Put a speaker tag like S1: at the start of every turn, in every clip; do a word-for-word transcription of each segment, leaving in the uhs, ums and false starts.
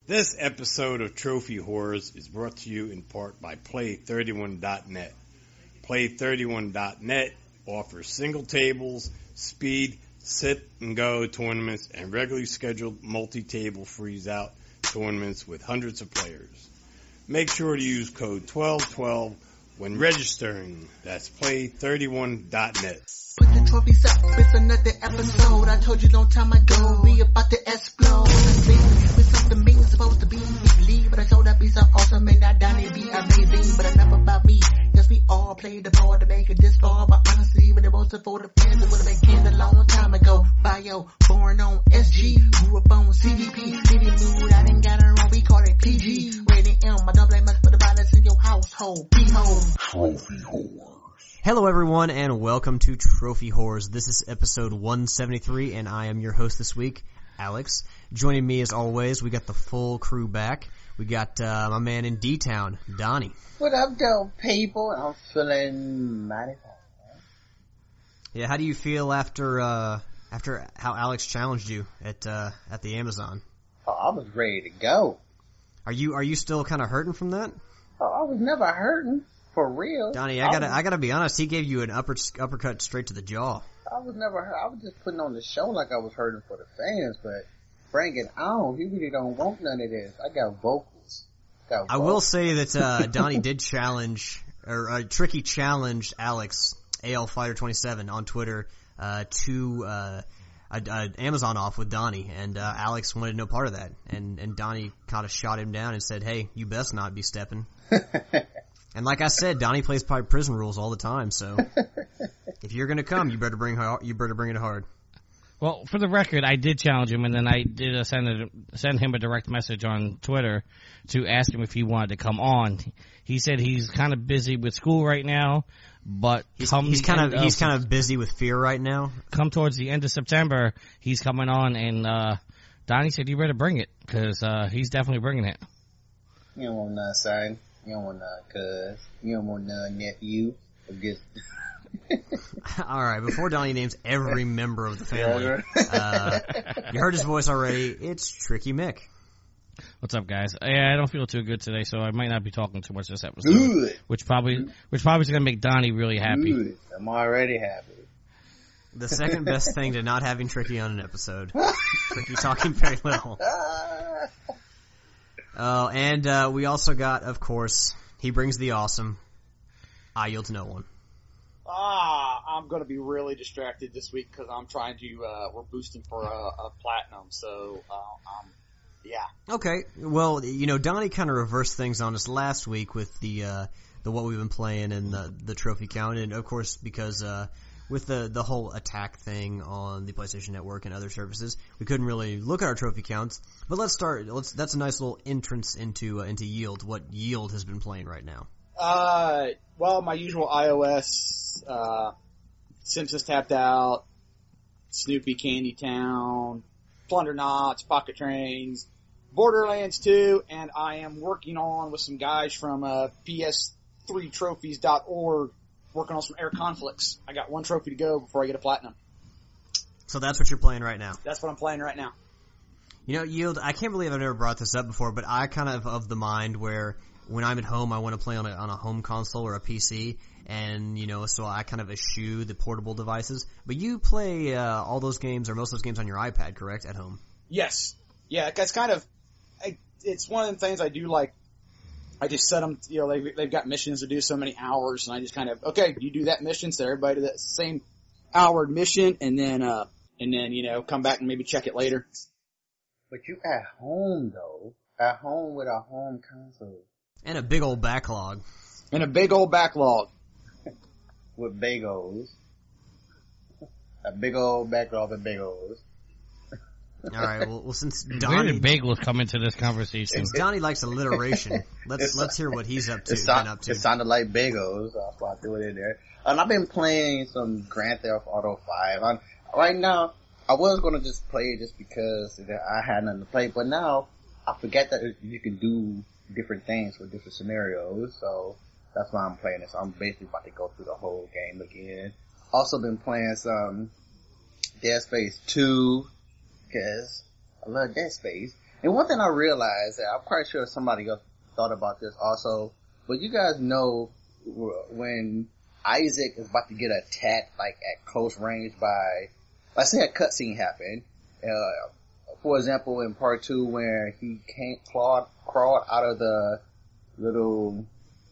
S1: This episode of Trophy Horrors is brought to you in part by Play thirty-one dot net. Play thirty-one dot net offers single tables, speed, sit and go tournaments, and regularly scheduled multi-table freeze-out tournaments with hundreds of players. Make sure to use code twelve twelve when registering. That's Play thirty-one dot net.
S2: Put the trophies up, it's another episode. I told you long time ago, we about to explode. With something mean, supposed to be lead, but I told that be so awesome and that Donnie be amazing. But enough about me, yes, we all played the part to make it this far. But honestly, when it was for the fans, it would have been kids a long time ago. Bio, born on S G, grew up on C D P, city mood, I didn't got it wrong, we call it P G. Rated M, I don't blame much for the violence in your household. Be home.
S3: Trophy Horrors.
S4: Hello everyone and welcome to Trophy Horrors. This is episode one seventy-three and I am your host this week, Alex. Joining me as always, we got the full crew back. We got uh, my man in D-Town, Donnie.
S3: What up, though, people? I'm feeling mighty fine.
S4: Yeah, how do you feel after uh, after how Alex challenged you at uh, at the Amazon?
S3: Oh, I was ready to go.
S4: Are you are you still kind of hurting from that?
S3: Oh, I was never hurting. For real.
S4: Donnie, I gotta, I, was, I gotta be honest, he gave you an upper, uppercut straight to the jaw.
S3: I was never hurt. I was just putting on the show like I was hurting for the fans, but bring it on. He really don't want none of this. I got vocals. Got vocals.
S4: I will say that, uh, Donnie did challenge, or, uh, Tricky challenged Alex, A L Fighter twenty-seven on Twitter, uh, to, uh, a, a Amazon off with Donnie, and, uh, Alex wanted no part of that. And, and Donnie kind of shot him down and said, hey, you best not be stepping. And like I said, Donnie plays by prison rules all the time, so if you're gonna come, you better bring you better bring it hard.
S5: Well, for the record, I did challenge him, and then I did a send a, send him a direct message on Twitter to ask him if he wanted to come on. He said he's kind of busy with school right now, but
S4: he's,
S5: come
S4: he's kind of,
S5: of
S4: he's kind of busy with fear right now.
S5: Come towards the end of September, he's coming on, and uh Donnie said you better bring it because uh he's definitely bringing it.
S3: You don't want none, son. You don't want none, cuz. You don't want none, nephew.
S4: Alright, before Donnie names every member of the family, uh, you heard his voice already, it's Tricky Mick.
S5: What's up, guys? Yeah, I don't feel too good today, so I might not be talking too much this episode.
S3: Good.
S5: Which probably, which probably is gonna make Donnie really happy.
S3: Good. I'm already happy.
S4: The second best thing to not having Tricky on an episode. Tricky talking very little. Oh, and, uh, we also got, of course, he brings the awesome. I yield to no one.
S6: Ah, I'm gonna be really distracted this week because I'm trying to, uh, we're boosting for a, a platinum, so, uh, um, yeah.
S4: Okay, well, you know, Donnie kind of reversed things on us last week with the, uh, the what we've been playing and the, the trophy count, and of course, because, uh, with the, the whole attack thing on the PlayStation Network and other services, we couldn't really look at our trophy counts. But let's start, let's, that's a nice little entrance into, uh, into Yield, what Yield has been playing right now.
S6: Uh, well, my usual iOS, uh, Simpsons Tapped Out, Snoopy Candy Town, Plunder Knots, Pocket Trains, Borderlands two, and I am working on with some guys from, uh, P S three trophies dot org, working on some air conflicts. I got one trophy to go before I get a platinum.
S4: So that's what you're playing right now?
S6: That's what I'm playing right now.
S4: You know, Yield, I can't believe I've never brought this up before, but I kind of of the mind where when I'm at home, I want to play on a, on a home console or a P C, and, you know, so I kind of eschew the portable devices. But you play uh, all those games, or most of those games on your iPad, correct, at home?
S6: Yes. Yeah, that's kind of, I, it's one of the things I do like. I just set them, you know, they've, they've got missions to do so many hours, and I just kind of, okay, you do that mission, so everybody do that same hour mission, and then, uh, and then, you know, come back and maybe check it later.
S3: But you at home, though. At home with a home console.
S4: And a big old backlog.
S6: And a big old backlog.
S3: With bagels. A big old backlog of bagels.
S4: Alright, well, well since Donnie...
S5: Where did bagels come into this conversation?
S4: Since Donnie likes alliteration, let's let's hear what he's up to.
S3: It, sound,
S4: up to.
S3: it sounded like bagels, so that's why I threw it in there. And I've been playing some Grand Theft Auto five. I'm, right now, I was going to just play it just because I had nothing to play, but now I forget that you can do different things for different scenarios, so that's why I'm playing it. So I'm basically about to go through the whole game again. Also been playing some Dead Space two, because I love Dead Space. And one thing I realized, that I'm quite sure somebody else thought about this also, but you guys know when Isaac is about to get attacked, like at close range by, let's say a cutscene happened, uh, for example, in part two, where he came, clawed, crawled out of the little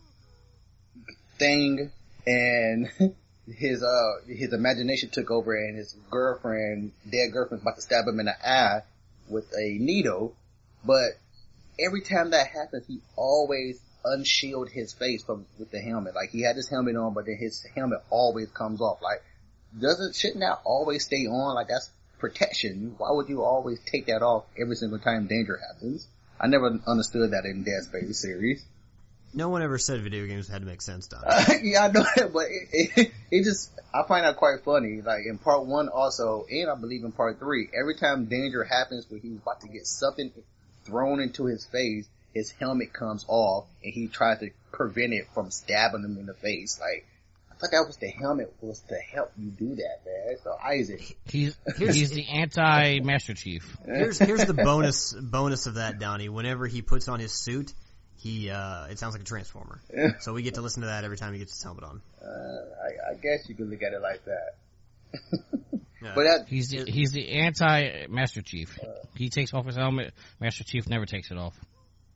S3: thing, and his uh his imagination took over, and his girlfriend, dead girlfriend, about to stab him in the eye with a needle. But every time that happens, he always unshield his face from with the helmet. Like, he had his helmet on, but then his helmet always comes off. Like, doesn't shouldn't that always stay on? Like, that's protection. Why would you always take that off every single time danger happens? I never understood that in Dead Space series.
S4: No one ever said video games had to make sense, Don.
S3: Uh, yeah, I know that, but it, it, it just, I find that quite funny. Like, in part one also, and I believe in part three, every time danger happens where he's about to get something thrown into his face, his helmet comes off, and he tries to prevent it from stabbing him in the face. Like, I thought that was the helmet was to help you do that, man. So Isaac.
S5: He's, he's the anti-Master Chief.
S4: Here's, here's the bonus, bonus of that, Donnie. Whenever he puts on his suit, he, uh, it sounds like a transformer. So we get to listen to that every time he gets his helmet on.
S3: Uh, I, I guess you could look at it like that.
S4: Yeah.
S3: But that,
S5: He's the, he's the anti-Master Chief. He takes off his helmet. Master Chief never takes it off.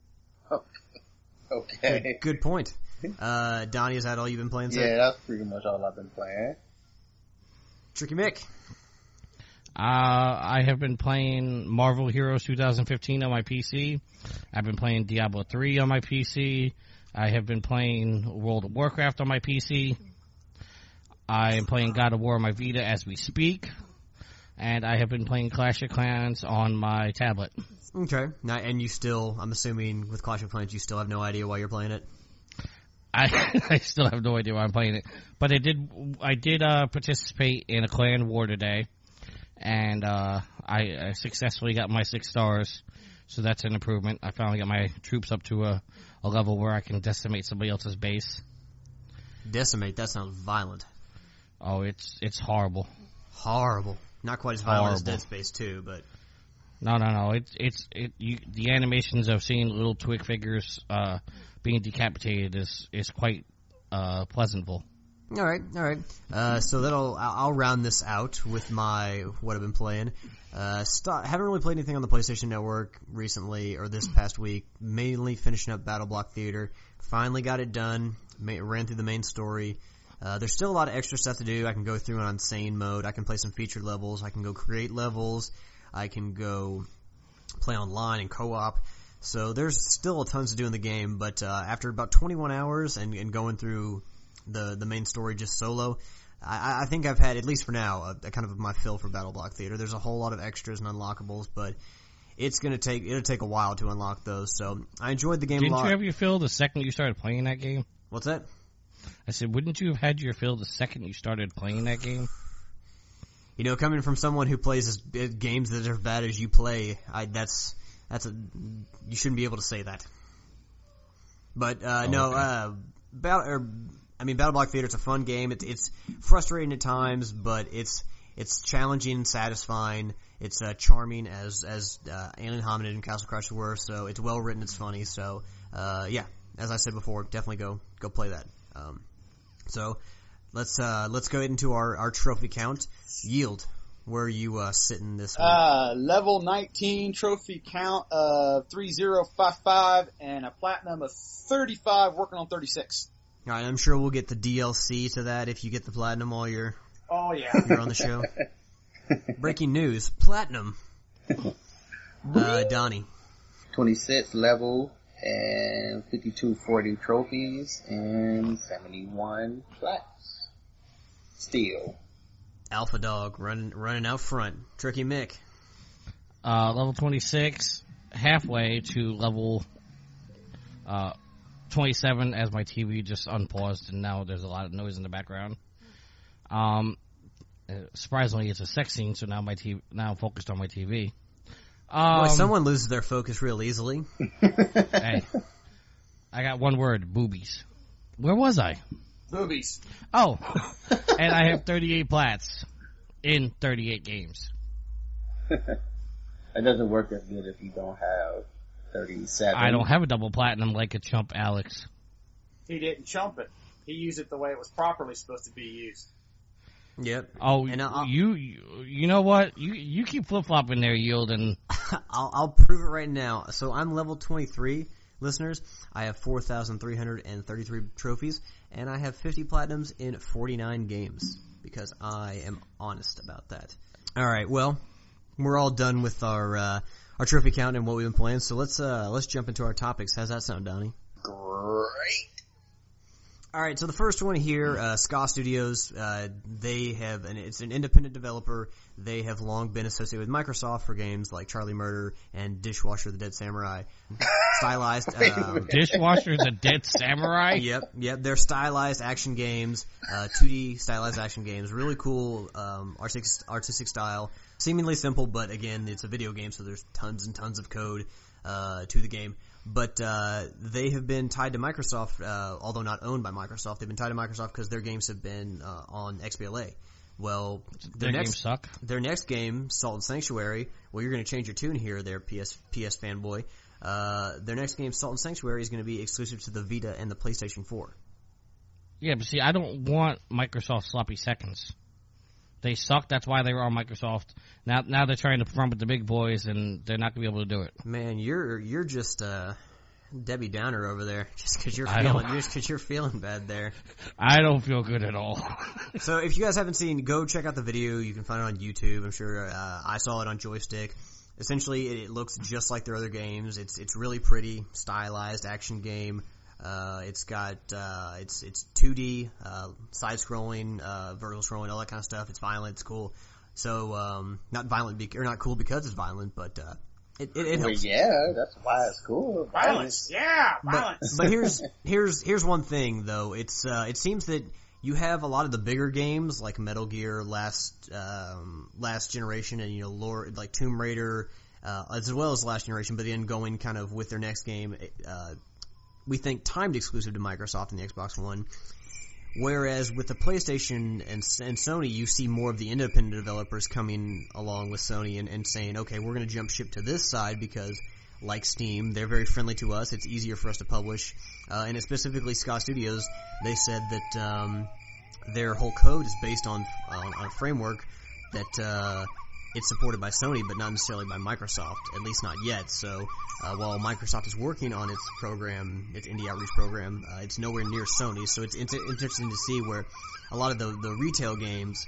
S3: okay.
S4: Good, good point. Uh, Donnie, is that all you've been playing? Sir?
S3: Yeah, that's pretty much all I've been playing.
S4: Tricky Mick.
S5: Uh, I have been playing Marvel Heroes twenty fifteen on my P C. I've been playing Diablo three on my P C. I have been playing World of Warcraft on my P C. I am playing God of War on my Vita as we speak. And I have been playing Clash of Clans on my tablet.
S4: Okay. Now, and you still, I'm assuming with Clash of Clans, you still have no idea why you're playing it?
S5: I I still have no idea why I'm playing it. But I did, I did, uh, participate in a clan war today. And, uh, I, I successfully got my six stars. So that's an improvement. I finally got my troops up to a, a level where I can decimate somebody else's base.
S4: Decimate, that sounds violent.
S5: Oh, it's, it's horrible.
S4: Horrible. Not quite as violent
S5: Horrible.
S4: as Dead Space two, but...
S5: No, no, no. It's, it's, it, you, the animations of seeing little twig figures, uh, being decapitated is, is quite, uh, pleasantful.
S4: Alright, alright. Uh, so that'll, I'll, I'll round this out with my, what I've been playing. Uh, start, haven't really played anything on the PlayStation Network recently, or this past week. Mainly finishing up Battle Block Theater. Finally got it done. Ma- ran through the main story. Uh, there's still a lot of extra stuff to do. I can go through it on sane mode. I can play some featured levels. I can go create levels. I can go play online and co-op. So there's still tons to do in the game, but, uh, after about twenty-one hours and, and going through the, the main story just solo, I, I think I've had, at least for now, a, a kind of my fill for Battle Block Theater. There's a whole lot of extras and unlockables, but it's gonna take, it'll take a while to unlock those, so I enjoyed the game
S5: Didn't
S4: a lot.
S5: you have your fill the second you started playing that game?
S4: What's that?
S5: I said, wouldn't you have had your fill the second you started playing that game?
S4: You know, coming from someone who plays as, uh, games that are as bad as you play, I, that's, that's a, you shouldn't be able to say that. But, uh,
S5: Oh,
S4: no,
S5: okay.
S4: uh, Battle, or, I mean, Battle Block Theater, it's a fun game. It's, it's frustrating at times, but it's, it's challenging and satisfying. It's, uh, charming as, as, uh, Alien Hominid and Castle Crashers were, so it's well written, it's funny, so, uh, yeah, as I said before, definitely go, go play that. Um, so, let's, uh, let's go into our, our trophy count. Yield, where are you, uh, sitting this week?
S6: Uh, level nineteen, trophy count of three zero five five, and a platinum of thirty-five, working on thirty-six.
S4: Alright, I'm sure we'll get the D L C to that if you get the platinum while you're,
S6: Oh yeah.
S4: you're on the show. Breaking news, platinum. Uh, Donnie.
S3: twenty-six level and fifty-two forty trophies and seventy-one plats. Still.
S4: Alpha Dog, running, running out front. Tricky Mick.
S5: Uh, level twenty-six, halfway to level, uh, twenty-seven as my T V just unpaused and now there's a lot of noise in the background. Um, uh, surprisingly it's a sex scene, so now my T V, now I'm focused on my T V. Um,
S4: Boy, someone loses their focus real easily.
S5: Hey, I got one word, boobies. Where was I?
S6: Boobies.
S5: Oh, and I have thirty-eight plats in thirty-eight games.
S3: it doesn't work as good if you don't have thirty-seven.
S5: I don't have a double platinum like a chump, Alex.
S6: He didn't chump it. He used it the way it was properly supposed to be used.
S4: Yep.
S5: Oh,
S4: And I'll-
S5: you, you, you know what? You, you keep flip flopping there, Yield, and
S4: I'll, I'll prove it right now. So I'm level twenty-three, listeners. I have four thousand three hundred thirty-three trophies, and I have fifty platinums in forty-nine games, because I am honest about that. Alright, well, we're all done with our, uh, our trophy count and what we've been playing, so let's, uh, let's jump into our topics. How's that sound, Donnie?
S3: Great.
S4: Alright, so the first one here, uh, Ska Studios, uh, they have, and it's an independent developer. They have long been associated with Microsoft for games like Charlie Murder and Dishwasher the Dead Samurai. Stylized, uh,
S5: Dishwasher the Dead Samurai.
S4: Yep, yep. They're stylized action games, uh, two D stylized action games. Really cool, um, artistic, artistic style. Seemingly simple, but again, it's a video game, so there's tons and tons of code, uh, to the game. But, uh, they have been tied to Microsoft, uh, although not owned by Microsoft. They've been tied to Microsoft because their games have been, uh, on X B L A. Well, their
S5: Their
S4: next,
S5: games suck.
S4: their next game, Salt and Sanctuary, well, you're gonna change your tune here there, P S, P S fanboy. Uh, their next game, Salt and Sanctuary, is gonna be exclusive to the Vita and the PlayStation four.
S5: Yeah, but see, I don't want Microsoft sloppy seconds. They suck. That's why they were on Microsoft. Now, now they're trying to front with the big boys, and they're not gonna be able to do it.
S4: Man, you're you're just uh, Debbie Downer over there, just because you're
S5: I
S4: feeling
S5: don't-
S4: just because you're feeling bad there.
S5: I don't feel good at all.
S4: So if you guys haven't seen, go check out the video. You can find it on YouTube. I'm sure uh, I saw it on Joystick. Essentially, it, it looks just like their other games. It's it's really pretty, stylized action game. Uh, it's got uh, it's it's two D, uh, side scrolling, uh, vertical scrolling, all that kind of stuff. It's violent. It's cool. So um, not violent be- or not cool because it's violent, but uh, it it, it
S3: Well,
S4: helps.
S3: yeah, that's why it's cool.
S6: Violence. Yeah,
S4: But,
S6: violence.
S4: but here's here's here's one thing though. It's uh, it seems that you have a lot of the bigger games like Metal Gear, last um, last generation, and you know, Lord, like Tomb Raider, uh, as well as last generation. But then going kind of with their next game, uh, we think timed exclusive to Microsoft and the Xbox One. Whereas with the PlayStation and, and Sony, you see more of the independent developers coming along with Sony and, and saying, okay, we're going to jump ship to this side because, like Steam, they're very friendly to us. It's easier for us to publish. Uh, and specifically Ska Studios, they said that um, their whole code is based on, on, on a framework that uh, it's supported by Sony, but not necessarily by Microsoft, at least not yet. So uh, while Microsoft is working on its program, its indie outreach program, uh, it's nowhere near Sony. So it's inter- interesting to see where a lot of the, the retail games,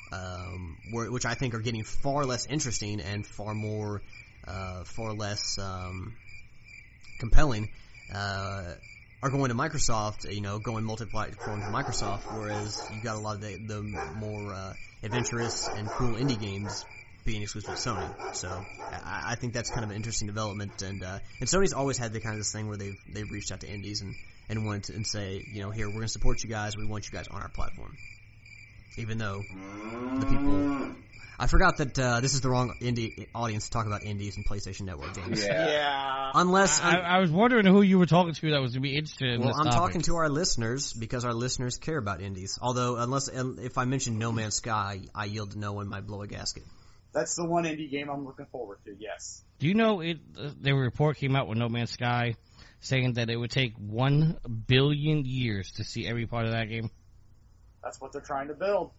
S4: um, were, which I think are getting far less interesting and far more, uh, far less um, compelling, uh, are going to Microsoft, you know, going multi-platform to Microsoft, whereas you got a lot of the, the more uh, adventurous and cool indie games being exclusive to Sony. So I, I think that's kind of an interesting development, and uh, and Sony's always had the kind of this thing where they've they've reached out to indies and and wanted to, and say, you know, here, we're going to support you guys. We want you guys on our platform, even though the people. I forgot that uh, this is the wrong indie audience to talk about indies and PlayStation Network games.
S3: Yeah.
S6: Yeah.
S4: Unless
S5: I, I was wondering who you were talking to that was going to be interested in
S4: well,
S5: this
S4: I'm
S5: topic.
S4: talking to our listeners because our listeners care about indies. Although, unless if I mention No Man's Sky, I yield to no one might blow a gasket.
S6: That's the one indie game I'm looking forward to, yes.
S5: Do you know it? Uh, the report came out with No Man's Sky saying that it would take one billion years to see every part of that game.
S6: That's what they're trying to build.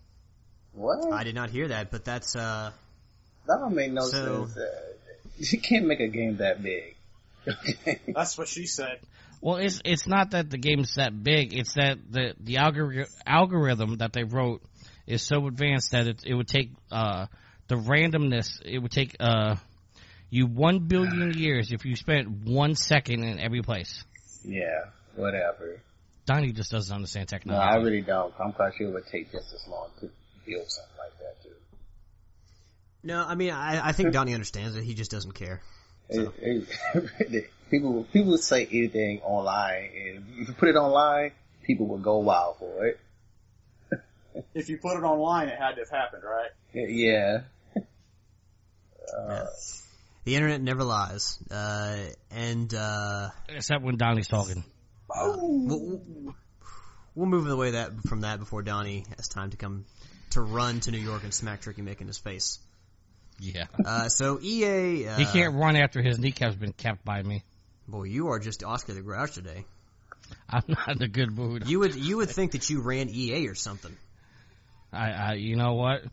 S3: What?
S4: I did not hear that, but that's uh.
S3: That don't make no
S4: So-
S3: sense. Uh, you can't make a game that big. Okay.
S6: That's what she said.
S5: Well, it's it's not that the game's that big. It's that the the algor- algorithm that they wrote is so advanced that it it would take uh the randomness. It would take uh you one billion years if you spent one second in every place.
S3: Yeah, whatever.
S5: Donnie just doesn't understand
S3: No,
S5: technology.
S3: I really don't. I'm quite sure it would take just as long to build something like that, too.
S4: No, I mean, I, I think Donnie understands it. He just doesn't care. So.
S3: It, it, people, people say anything online, and if you put it online, people will go wild for it.
S6: If you put it online, it had to have happened, right?
S3: Yeah. Uh,
S4: Yeah. The internet never lies. Uh, and, uh,
S5: Except when Donnie's talking.
S4: we'll, we'll move away that from that before Donnie has time to come to run to New York and smack Tricky Mick in his face.
S5: Yeah.
S4: Uh, so E A, uh,
S5: He can't run after his kneecap's been kept by me.
S4: boy, you are just Oscar the Grouch today.
S5: I'm not in a good mood.
S4: You would, you would think that you ran E A or something.
S5: I, I you know what?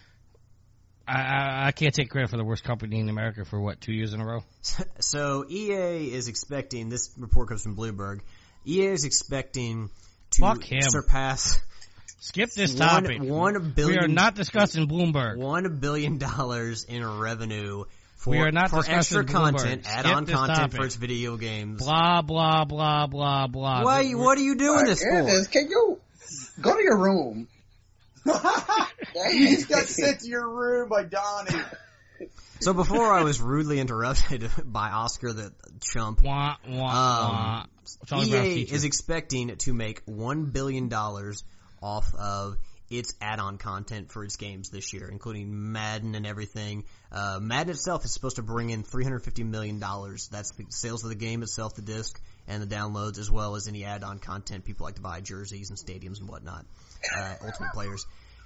S5: I, I, I can't take credit for the worst company in America for what, two years in a row?
S4: So E A is expecting, this report comes from Bloomberg, E A is expecting to
S5: Fuck him.
S4: surpass
S5: Skip this
S4: one,
S5: topic.
S4: one billion.
S5: We are not discussing Bloomberg.
S4: One billion dollars in revenue for,
S5: We are not
S4: for extra
S5: discussing Bloomberg.
S4: content,
S5: Skip
S4: add-on
S5: this
S4: content
S5: topic.
S4: for its video games.
S5: Blah, blah, blah, blah, blah.
S4: Why? What are you doing this for?
S3: Goodness, can you go to your room?
S6: You just got sent to your room by Donnie.
S4: So before I was rudely interrupted by Oscar the chump,
S5: Wah, wah, wah. Charlie Brown's
S4: E A
S5: teacher.
S4: is expecting to make one billion dollars off of its add-on content for its games this year, including Madden and everything. Uh, Madden itself is supposed to bring in three hundred fifty million dollars. That's the sales of the game itself, the disc, and the downloads, as well as any add-on content people like to buy, jerseys and stadiums and whatnot, uh, Ultimate Players.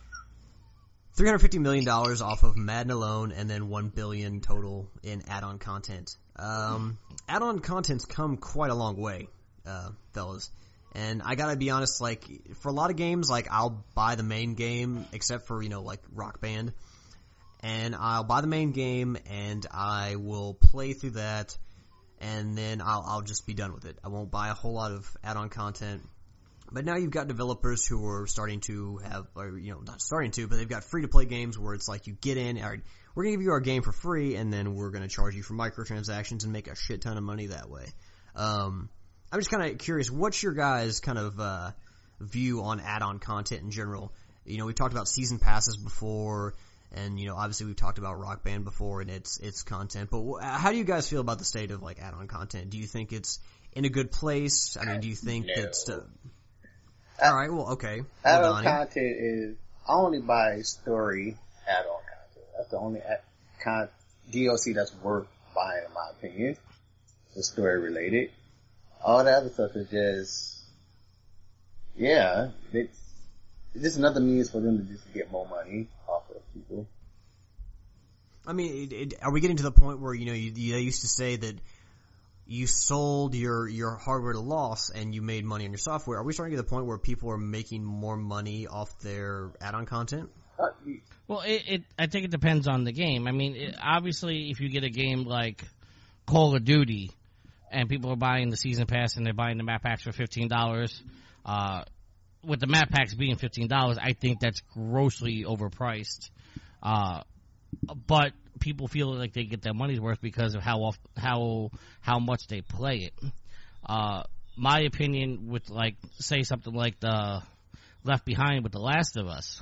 S4: three hundred fifty million dollars off of Madden alone, and then one billion dollars total in add-on content. Um, add-on content's come quite a long way, uh, fellas. And I gotta be honest, like, for a lot of games, like, I'll buy the main game, except for, you know, like, Rock Band. And I'll buy the main game, and I will play through that, and then I'll, I'll just be done with it. I won't buy a whole lot of add-on content. But now you've got developers who are starting to have, or, you know, not starting to, but they've got free-to-play games where it's like you get in, all right, we're going to give you our game for free, and then we're going to charge you for microtransactions and make a shit ton of money that way. Um, I'm just kind of curious, what's your guys' kind of uh, view on add-on content in general? You know, we talked about season passes before, and, you know, obviously we've talked about Rock Band before and its its content, but wh- how do you guys feel about the state of, like, add-on content? Do you think it's in a good place? I mean, do you think
S3: No.
S4: that... St- All right, well, okay. Well,
S3: Add-on
S4: Donnie.
S3: content is I only buy story add-on content. That's the only ad- con- D L C that's worth buying, in my opinion. It's story related. All the other stuff is just, yeah, it's, it's just another means for them to just get more money off of people.
S4: I mean, it, it, are we getting to the point where, you know, you, you used to say that you sold your, your hardware to loss and you made money on your software? Are we starting to get to the point where people are making more money off their add-on content?
S3: Uh,
S5: Well, it, it, I think it depends on the game. I mean, it, obviously, if you get a game like Call of Duty, and people are buying the season pass and they're buying the map packs for fifteen dollars, uh, with the map packs being fifteen dollars, I think that's grossly overpriced. Uh, but people feel like they get their money's worth because of how oft, how how much they play it. Uh, my opinion with, like, say something like the Left Behind with The Last of Us.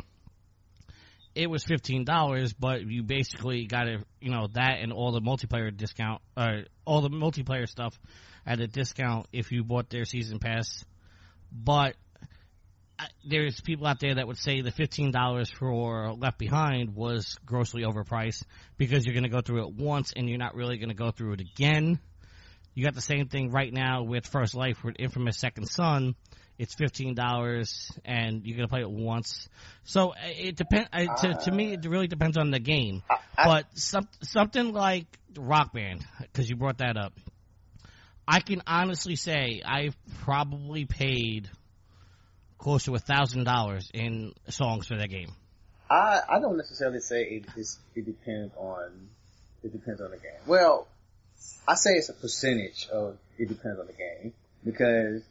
S5: It was fifteen dollars, but you basically got it, you know, that and all the multiplayer discount, or all the multiplayer stuff at a discount if you bought their season pass. But uh, there's people out there that would say the fifteen dollars for Left Behind was grossly overpriced because you're going to go through it once and you're not really going to go through it again. You got the same thing right now with First Life with Infamous Second Son. It's fifteen dollars, and you're gonna play it once. So it depends. To, to me, it really depends on the game.
S3: I,
S5: But some, something like Rock Band, because you brought that up, I can honestly say I've probably paid close to a thousand dollars in songs for that game.
S3: I, I don't necessarily say it, it's, it depends on, it depends on the game. Well, I say it's a percentage of it depends on the game, because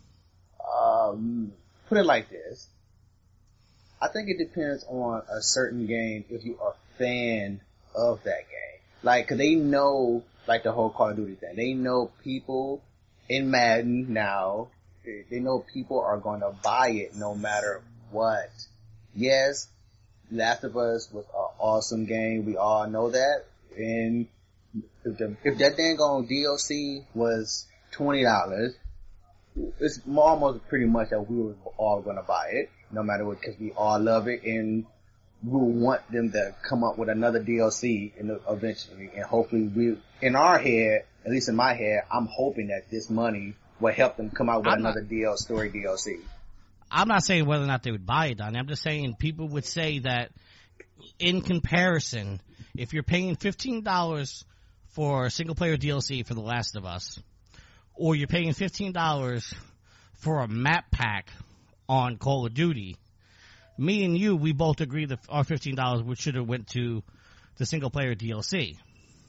S3: Um, put it like this. I think it depends on a certain game if you are a fan of that game. Like, 'cause they know, like the whole Call of Duty thing, they know people in Madden now, they know people are going to buy it no matter what. Yes, Last of Us was an awesome game, we all know that, and if, the, if that dang on D L C was twenty dollars, it's almost pretty much that we were all going to buy it, no matter what, because we all love it, and we want them to come up with another D L C in the, eventually, and hopefully we, in our head, at least in my head, I'm hoping that this money will help them come out with
S5: I'm
S3: another
S5: not,
S3: D L story D L C.
S5: I'm not saying whether or not they would buy it, Donnie. I'm just saying people would say that in comparison, if you're paying fifteen dollars for single player D L C for The Last of Us, or you're paying fifteen dollars for a map pack on Call of Duty, me and you, we both agree that our fifteen dollars should have went to the single player D L C.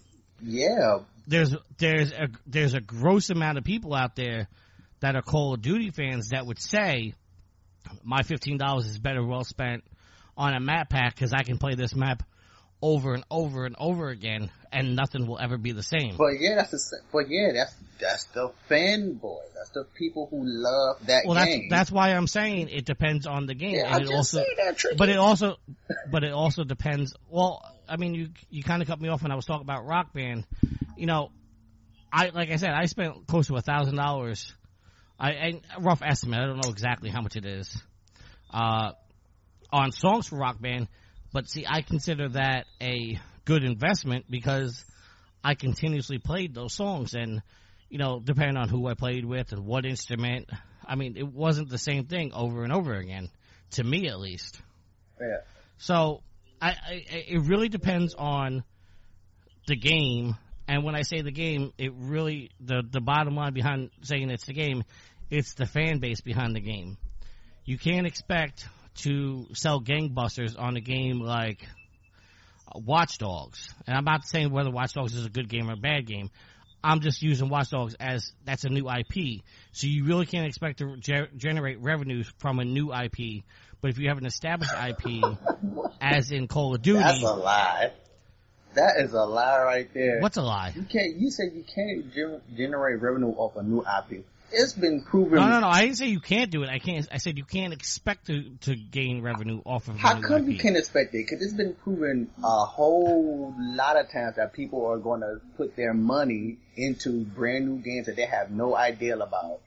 S3: Yeah.
S5: There's, there's a, there's a gross amount of people out there that are Call of Duty fans that would say, my fifteen dollars is better well spent on a map pack because I can play this map over and over and over again and nothing will ever be the same.
S3: But yeah, that's the, but yeah, that's, that's the fanboy. That's the people who love that
S5: well,
S3: game.
S5: Well, that's, that's why I'm saying it depends on the game.
S3: Yeah,
S5: and
S3: I'm
S5: it
S3: just
S5: also,
S3: saying that, Tricky.
S5: but it also, but it also depends. Well, I mean, you, you kind of cut me off when I was talking about Rock Band. You know, I, like I said, I spent close to a thousand dollars. I, I, rough estimate. I don't know exactly how much it is, uh, on songs for Rock Band. But see, I consider that a good investment because I continuously played those songs and, you know, depending on who I played with and what instrument, I mean, it wasn't the same thing over and over again, to me at least.
S3: Yeah.
S5: So, I, I it really depends on the game, and when I say the game, it really, the, the bottom line behind saying it's the game, it's the fan base behind the game. You can't expect to sell gangbusters on a game like Watch Dogs. And I'm not saying whether Watch Dogs is a good game or a bad game. I'm just using Watch Dogs as that's a new I P. So you really can't expect to ge- generate revenues from a new I P. But if you have an established I P, as in Call of Duty...
S3: That's a lie. That is a lie right there.
S5: What's a lie?
S3: You can't, you said you can't ger- generate revenue off a new I P. It's been proven.
S5: No, no, no. I didn't say you can't do it. I can't. I said you can't expect to to gain revenue off of.
S3: How
S5: a new
S3: come
S5: I P.
S3: you can't expect it? Because it's been proven a whole lot of times that people are going to put their money into brand new games that they have no idea about.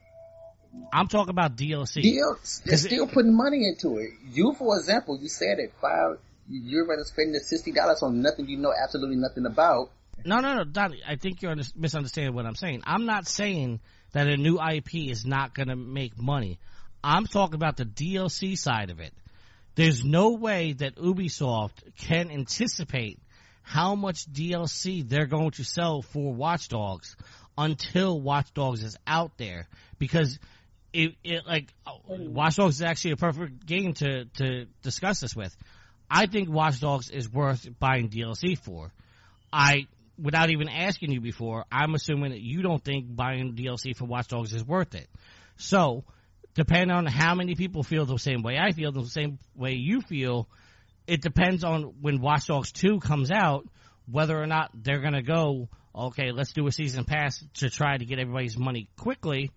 S5: I'm talking about D L C.
S3: D L C, they're
S5: it,
S3: still putting money into it. You, for example, you said it five. You're going to spend the sixty dollars on nothing you know absolutely nothing about.
S5: No, no, no, Donnie. I think you're misunderstanding what I'm saying. I'm not saying that a new I P is not going to make money. I'm talking about the D L C side of it. There's no way that Ubisoft can anticipate how much D L C they're going to sell for Watch Dogs until Watch Dogs is out there. Because it, it like, Watch Dogs is actually a perfect game to, to discuss this with. I think Watch Dogs is worth buying D L C for. I, without even asking you before, I'm assuming that you don't think buying D L C for Watch Dogs is worth it. So, depending on how many people feel the same way I feel, the same way you feel, it depends on when Watch Dogs two comes out, whether or not they're gonna go, okay, let's do a season pass to try to get everybody's money quickly,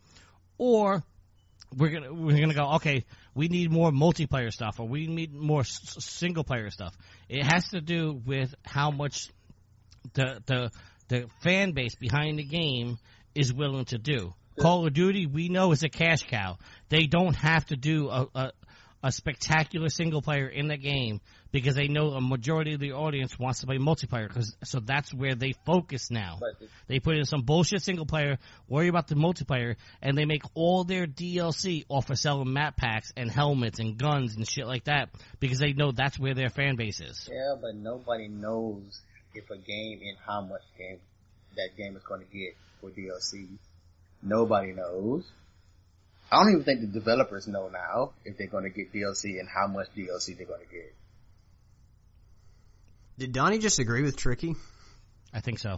S5: or we're gonna, we're gonna go, okay, we need more multiplayer stuff, or we need more s- single player stuff. It has to do with how much the, the, the fan base behind the game is willing to do. Call of Duty, we know, is a cash cow. They don't have to do a, a, a spectacular single player in the game because they know a majority of the audience wants to play multiplayer. Cause, so that's where they focus now. They put in some bullshit single player, worry about the multiplayer, and they make all their D L C off of selling map packs and helmets and guns and shit like that because they know that's where their fan base is.
S3: Yeah, but nobody knows if a game and how much game that game is going to get for D L C. Nobody knows. I don't even think the developers know now if they're going to get D L C and how much D L C they're going to get.
S4: Did Donnie just agree with Tricky?
S5: I think so.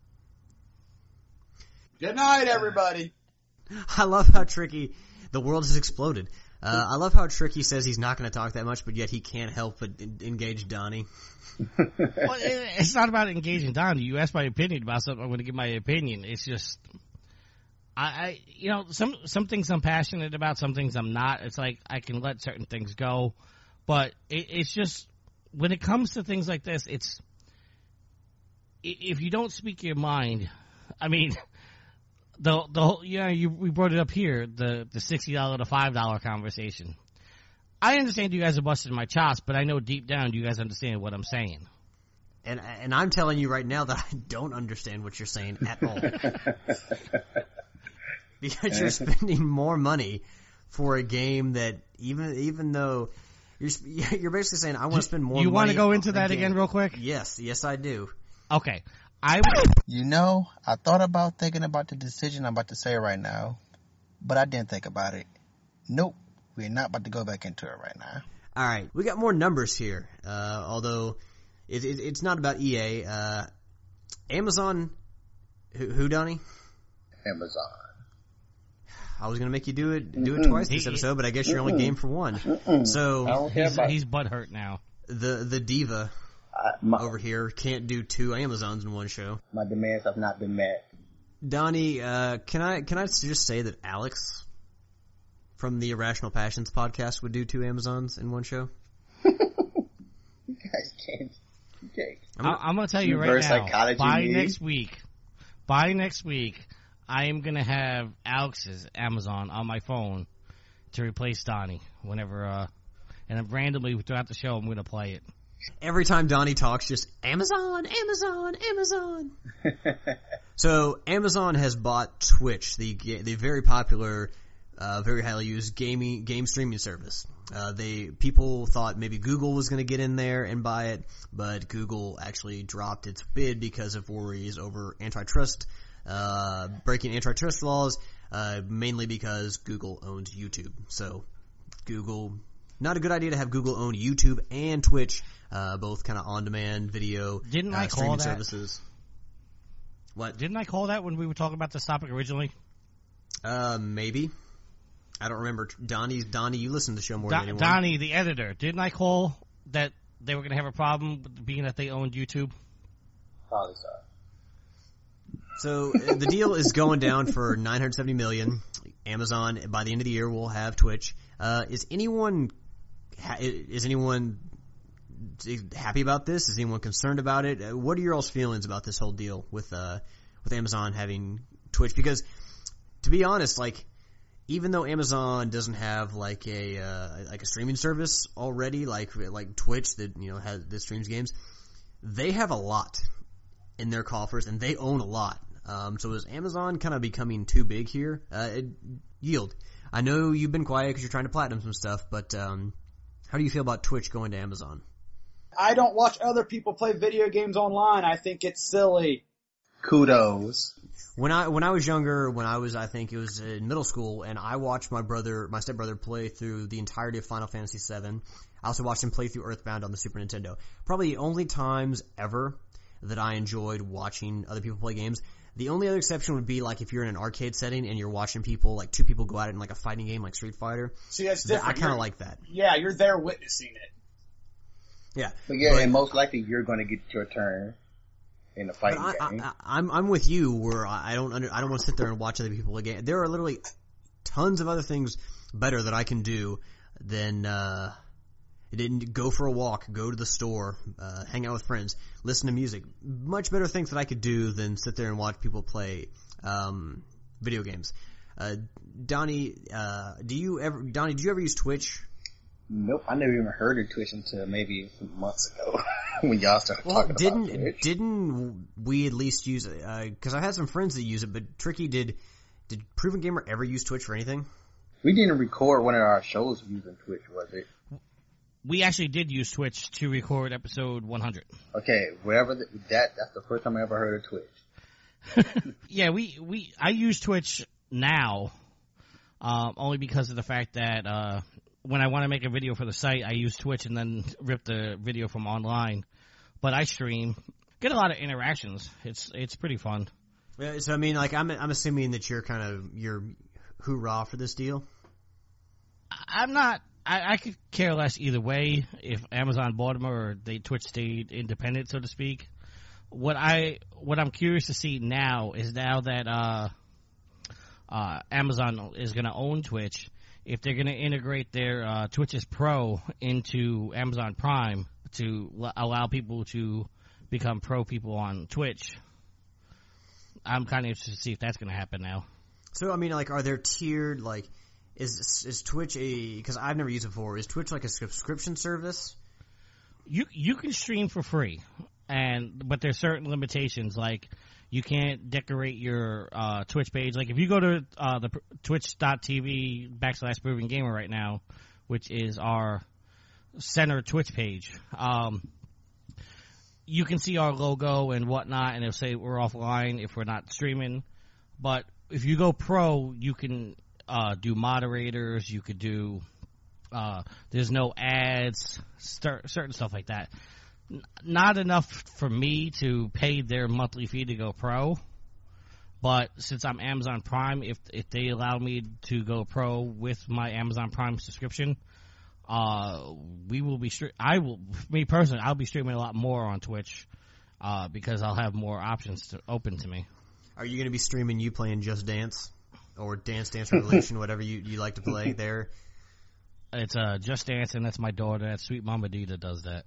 S6: Good night, everybody.
S4: I love how Tricky, the world has exploded. Uh, I love how Tricky says he's not going to talk that much, but yet he can't help but engage Donnie.
S5: Well, it, it's not about engaging Donnie. You asked my opinion about something, I'm going to give my opinion. It's just, I, I, you know, some, some things I'm passionate about, some things I'm not. It's like I can let certain things go, but it, it's just, when it comes to things like this, it's, if you don't speak your mind, I mean, the, the whole, you know, you, we brought it up here, the, the sixty dollars to five dollars conversation. I understand you guys are busting my chops, but I know deep down you guys understand what I'm saying.
S4: And, and I'm telling you right now that I don't understand what you're saying at all. Because you're spending more money for a game that even, even though, You're you're basically saying I want to spend more.
S5: You want
S4: money
S5: to go into
S4: on
S5: that
S4: game.
S5: again real quick?
S4: Yes, yes, I do.
S5: Okay. I
S3: You know, I thought about thinking about the decision I'm about to say right now, but I didn't think about it. Nope, we're not about to go back into it right now.
S4: All right, we got more numbers here. Uh, although it, it, it's not about E A. Uh, Amazon, who, who, Donnie?
S3: Amazon.
S4: I was gonna make you do it, do it
S3: Mm-mm.
S4: twice this
S5: He-
S4: episode, but I guess you're only
S3: Mm-mm.
S4: game for one.
S3: Mm-mm.
S4: So
S3: I don't care
S5: he's,
S3: about
S5: he's butthurt now.
S4: the the diva
S3: I, my,
S4: over here can't do two Amazons in one show.
S3: my demands have not been met.
S4: Donnie, uh, can I can I just say that Alex from the Irrational Passions podcast would do two Amazons in one show?
S3: You guys can't. Okay.
S4: I'm
S5: I,
S4: not-
S5: I'm going to tell you right
S3: Reverse
S5: now.
S3: psychology
S5: By
S3: me.
S5: next week, by next week, I am going to have Alex's Amazon on my phone to replace Donnie whenever, uh, and then randomly throughout the show, I'm going to play it.
S4: Every time Donnie talks, just Amazon, Amazon, Amazon. So Amazon has bought Twitch, the ga- the very popular, uh, very highly used gaming game streaming service. Uh, they people thought maybe Google was going to get in there and buy it, but Google actually dropped its bid because of worries over antitrust, uh, breaking antitrust laws, uh, mainly because Google owns YouTube. So Google, not a good idea to have Google own YouTube and Twitch, uh, both kind of on-demand video
S5: Didn't
S4: uh,
S5: I call
S4: streaming
S5: that?
S4: services. What?
S5: Didn't I call that when we were talking about this topic originally?
S4: Uh, maybe. I don't remember. Donnie, Donnie, you listen to the show more
S5: Do-
S4: than anyone.
S5: Donnie, the editor, didn't I call that they were going to have a problem with being that they owned YouTube?
S3: Probably so.
S4: So uh, the deal is going down for nine hundred seventy million. Amazon by the end of the year will have Twitch. Uh, is anyone ha- is anyone happy about this? Is anyone concerned about it? Uh, what are your all's feelings about this whole deal with uh with Amazon having Twitch? Because to be honest, like even though Amazon doesn't have like a uh, like a streaming service already, like like Twitch that you know has that streams games, they have a lot in their coffers and they own a lot. Um, so is Amazon kind of becoming too big here? Uh, it, yield. I know you've been quiet because you're trying to platinum some stuff, but um, how do you feel about Twitch going to Amazon?
S6: I don't watch other people play video games online. I think it's silly.
S3: Kudos.
S4: When I when I was younger, when I was I think it was in middle school, and I watched my brother, my stepbrother, play through the entirety of Final Fantasy seven. I also watched him play through Earthbound on the Super Nintendo. Probably the only times ever that I enjoyed watching other people play games. The only other exception would be like if you're in an arcade setting and you're watching people, like two people go at it in like a fighting game like Street Fighter.
S6: See, that's
S4: Th-
S6: different.
S4: I kind of
S6: You're-
S4: like that.
S6: Yeah, you're there witnessing it.
S4: Yeah.
S3: But yeah,
S4: But-
S3: and most likely you're going to get your turn in the
S4: But
S3: fighting
S4: I,
S3: game.
S4: I, I, I'm I'm with you where I I don't under, I don't want to sit there and watch other people again. There are literally tons of other things better that I can do than uh, didn't go for a walk, go to the store, uh, hang out with friends, listen to music. Much better things that I could do than sit there and watch people play um, video games. Uh, Donnie, uh, do you ever Donnie? Do you ever use Twitch?
S3: Nope, I never even heard of Twitch until maybe a few months ago when y'all started
S4: Well,
S3: talking
S4: didn't
S3: about Twitch.
S4: didn't we at least use it? Because I had some friends that use it, but Tricky, did did Proven Gamer ever use Twitch for anything?
S3: We didn't record one of our shows using Twitch, was it?
S5: We actually did use Twitch to record episode one hundred.
S3: Okay, whatever the, that, that's the first time I ever heard of Twitch.
S5: Yeah, we, we I use Twitch now, um, only because of the fact that uh, when I want to make a video for the site, I use Twitch and then rip the video from online. But I stream, get a lot of interactions. It's it's pretty fun.
S4: Uh, So I mean, like I'm I'm assuming that you're kind of you're hoorah for this deal.
S5: I- I'm not. I, I could care less either way if Amazon bought them or they Twitch stayed independent, so to speak. What I what I'm curious to see now is now that uh, uh, Amazon is going to own Twitch, if they're going to integrate their uh, Twitch's Pro into Amazon Prime to l- allow people to become pro people on Twitch. I'm kind of interested to see if that's going to happen now.
S4: So I mean, like, are there tiered like? Is is Twitch a? Because I've never used it before. Is Twitch like a subscription service?
S5: You you can stream for free, and but there's certain limitations. Like you can't decorate your uh, Twitch page. Like if you go to uh, the twitch dot t v backslash Proven Gamer right now, which is our center Twitch page. Um, you can see our logo and whatnot, and it'll say we're offline if we're not streaming. But if you go pro, you can uh, do moderators. You could do. Uh, there's no ads, start, certain stuff like that. N- not enough for me to pay their monthly fee to go pro. But since I'm Amazon Prime, if if they allow me to go pro with my Amazon Prime subscription, uh, we will be. Stre- I will, me personally, I'll be streaming a lot more on Twitch, uh, because I'll have more options to open to me.
S4: Are you going to be streaming you playing Just Dance or Dance Dance Revolution, whatever you, you like to play there?
S5: It's uh, Just Dance, and that's my daughter. That's Sweet Mama D that does that.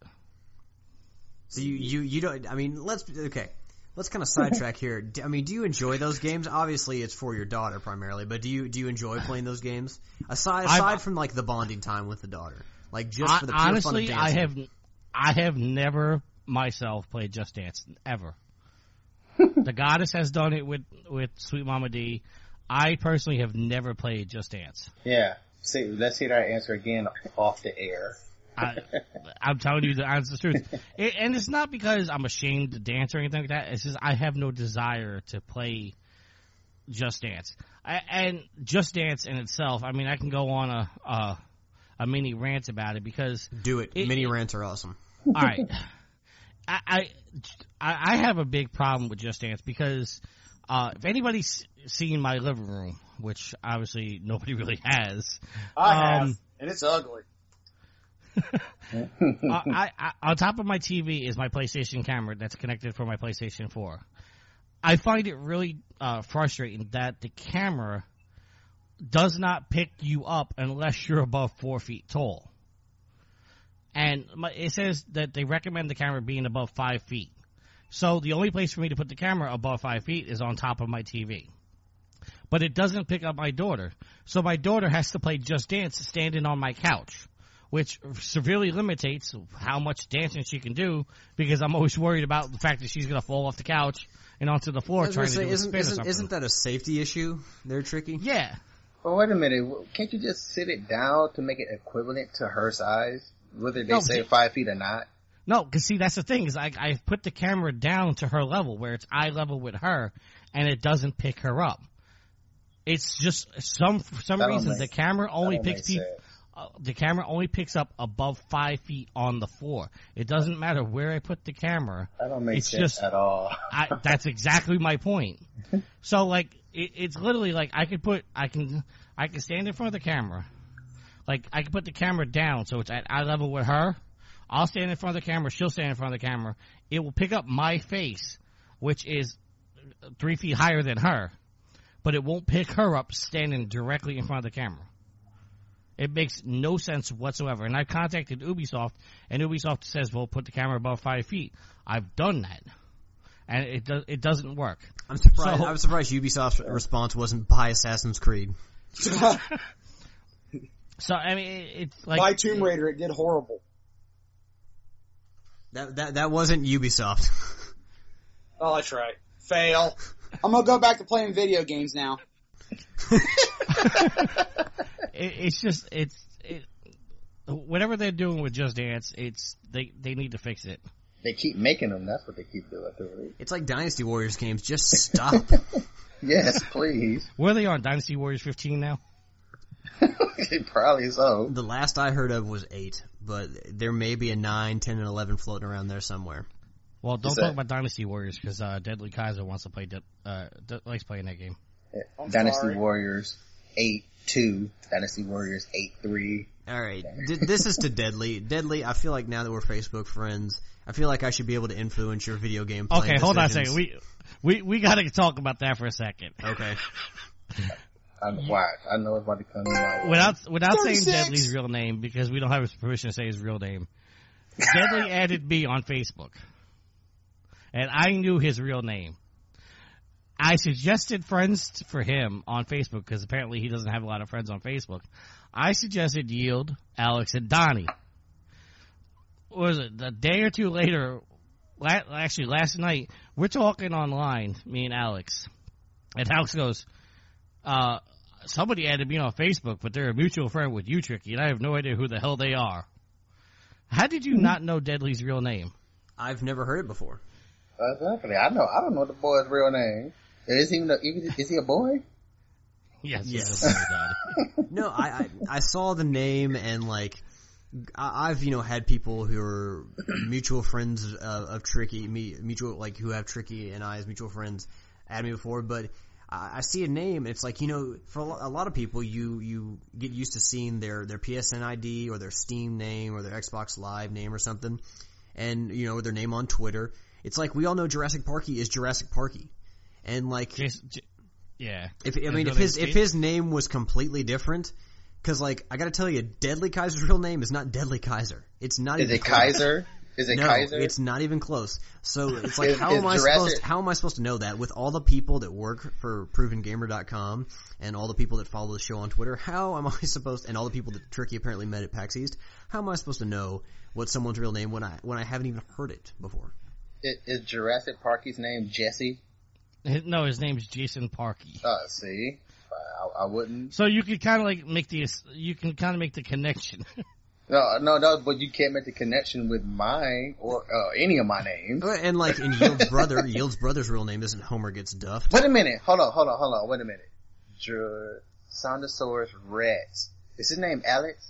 S4: So you, you, you don't. I mean, let's okay. Let's kind of sidetrack here. I mean, do you enjoy those games? Obviously, it's for your daughter primarily, but do you do you enjoy playing those games aside aside I've, from like the bonding time with the daughter, like just
S5: I,
S4: for the pure
S5: honestly,
S4: fun of dancing?
S5: I have I have never myself played Just Dance ever. The Goddess has done it with with Sweet Mama D. I personally have never played Just Dance.
S3: Yeah. See, let's hear that answer again off the air.
S5: I, I'm telling you the honest truth. It, and it's not because I'm ashamed to dance or anything like that. It's just I have no desire to play Just Dance. I, and Just Dance in itself, I mean, I can go on a a, a mini rant about it because...
S4: Do it. it mini it, rants are awesome.
S5: All right. I, I, I have a big problem with Just Dance because uh, if anybody's seen my living room, which obviously nobody really has...
S6: I
S5: um,
S6: have, and it's ugly.
S5: uh, I, I, on top of my T V is my PlayStation camera that's connected for my PlayStation four. I find it really uh, frustrating that the camera does not pick you up unless you're above four feet tall. And my, it says that they recommend the camera being above five feet. So the only place for me to put the camera above five feet is on top of my T V. But it doesn't pick up my daughter. So my daughter has to play Just Dance standing on my couch, which severely limitates how much dancing she can do because I'm always worried about the fact that she's going to fall off the couch and onto the floor trying
S4: say,
S5: to do
S4: isn't,
S5: a spin
S4: isn't,
S5: or something.
S4: Isn't that a safety issue there, Tricky?
S5: Yeah.
S3: Well, wait a minute. Can't you just sit it down to make it equivalent to her size, whether they
S5: no,
S3: say five feet or not?
S5: No, because see, that's the thing is I, I put the camera down to her level where it's eye level with her, and it doesn't pick her up. It's just some for some reason
S3: make,
S5: the camera only picks people.
S3: Sense.
S5: Uh, the camera only picks up above five feet on the floor. It doesn't matter where I put the camera.
S3: That don't make
S5: it's
S3: sense
S5: just,
S3: at all.
S5: I, that's exactly my point. So, like, it, it's literally like I could put, I can, I can stand in front of the camera. Like, I can put the camera down so it's at eye level with her. I'll stand in front of the camera. She'll stand in front of the camera. It will pick up my face, which is three feet higher than her, but it won't pick her up standing directly in front of the camera. It makes no sense whatsoever. And I've contacted Ubisoft, and Ubisoft says, well, put the camera above five feet. I've done that. And it does, it doesn't work.
S4: I'm surprised,
S5: So,
S4: I'm surprised Ubisoft's response wasn't buy Assassin's Creed.
S5: So, I mean, it, it's like...
S6: By Tomb Raider, it did horrible.
S4: That, that, that wasn't Ubisoft.
S6: Oh, that's right. Fail. I'm gonna go back to playing video games now.
S5: it, it's just, it's, it, whatever they're doing with Just Dance, it's, they, they need to fix it.
S3: They keep making them. That's what they keep doing.
S4: It's like Dynasty Warriors games. Just stop.
S3: Yes, please.
S5: Where are they on? Dynasty Warriors fifteen now?
S3: Probably so.
S4: The last I heard of was eight, but there may be a nine, ten, and eleven floating around there somewhere.
S5: Well, don't
S3: Is
S5: talk
S3: that-
S5: about Dynasty Warriors because uh, Deadly Kaiser wants to play. De- uh, de- likes playing that game.
S6: I'm
S3: Dynasty
S6: sorry.
S3: Warriors eight two, Dynasty Warriors eight three.
S4: All right, D- this is to Deadly. Deadly, I feel like now that we're Facebook friends, I feel like I should be able to influence your video game playing
S5: Okay, hold on a
S4: decisions.
S5: second. We we we got to talk about that for a second.
S4: Okay.
S3: I, why? I know it's about to come out.
S5: Without without saying
S6: thirty-six
S5: Deadly's real name because we don't have his permission to say his real name. Deadly added me on Facebook, and I knew his real name. I suggested friends for him on Facebook because apparently he doesn't have a lot of friends on Facebook. I suggested Yield, Alex, and Donnie. What was it? A day or two later, la- actually last night, we're talking online, me and Alex. And Alex goes, uh, somebody added me on Facebook, but they're a mutual friend with you, Tricky, and I have no idea who the hell they are. How did you not know Deadly's real name?
S4: I've never heard it before.
S3: Exactly. I know. I don't know the boy's real name. Is he? Even is he a boy?
S5: Yes.
S4: Yes.
S5: Yes. Daddy.
S4: No, I, I I saw the name and like I, I've you know had people who are mutual friends of, of Tricky, me, mutual like who have Tricky and I as mutual friends add me before, but I, I see a name and it's like you know for a lo- a lot of people you you get used to seeing their their P S N I D or their Steam name or their Xbox Live name or something, and you know their name on Twitter. It's like we all know Jurassic Parky is Jurassic Parky, and like.
S5: Jason, J- yeah.
S4: If I mean, if his if his name was completely different, because like I got to tell you, Deadly Kaiser's real name is not Deadly Kaiser. It's not.
S3: Is
S4: even
S3: it
S4: close.
S3: Kaiser? Is it
S4: No,
S3: Kaiser?
S4: it's not even close. So it's like,
S3: Is-
S4: how
S3: is
S4: am I
S3: Jurassic-
S4: supposed? How am I supposed to know that with all the people that work for Proven Gamer dot com and all the people that follow the show on Twitter? How am I supposed? And all the people that Tricky apparently met at PAX East. How am I supposed to know what someone's real name when I when I haven't even heard it before?
S3: Is, is Jurassic Parky's name Jesse?
S5: His, no, his name's Jason Parky.
S3: Uh, see, I, I wouldn't.
S5: So you could kind of like make the you can kind of make the connection.
S3: No, no, no, but you can't make the connection with mine or uh, any of my names.
S4: And like in Yield's brother, Yield's brother's real name isn't Homer Gets Duffed.
S3: Wait a minute. Hold on, hold on, hold on. Wait a minute. Dr. Rex. Is his name Alex?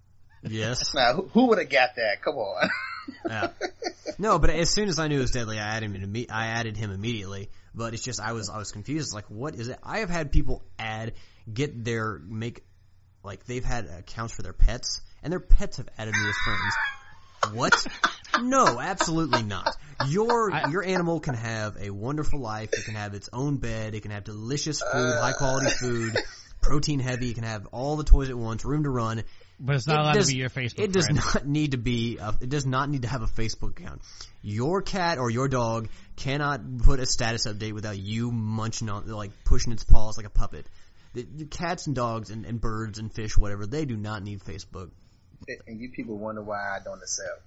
S4: Yes.
S3: Now, who, who would have got that? Come on.
S4: Yeah. No, but as soon as I knew it was Deadly, I added him. Imme- I added him immediately. But it's just I was I was confused. It's like, what is it? I have had people add get their make like they've had accounts for their pets, and their pets have added me as friends. What? No, absolutely not. Your
S5: I,
S4: your animal can have a wonderful life. It can have its own bed. It can have delicious food, high quality food, protein heavy. It can have all the toys it wants, room to run.
S5: But it's not
S4: It
S5: allowed
S4: does-
S5: to be your Facebook
S4: It does
S5: friend.
S4: not need to be. A, it does not need to have a Facebook account. Your cat or your dog cannot put a status update without you munching on, like pushing its paws like a puppet. The, the cats and dogs and, and birds and fish, whatever, they do not need Facebook.
S3: And you people wonder why I don't accept.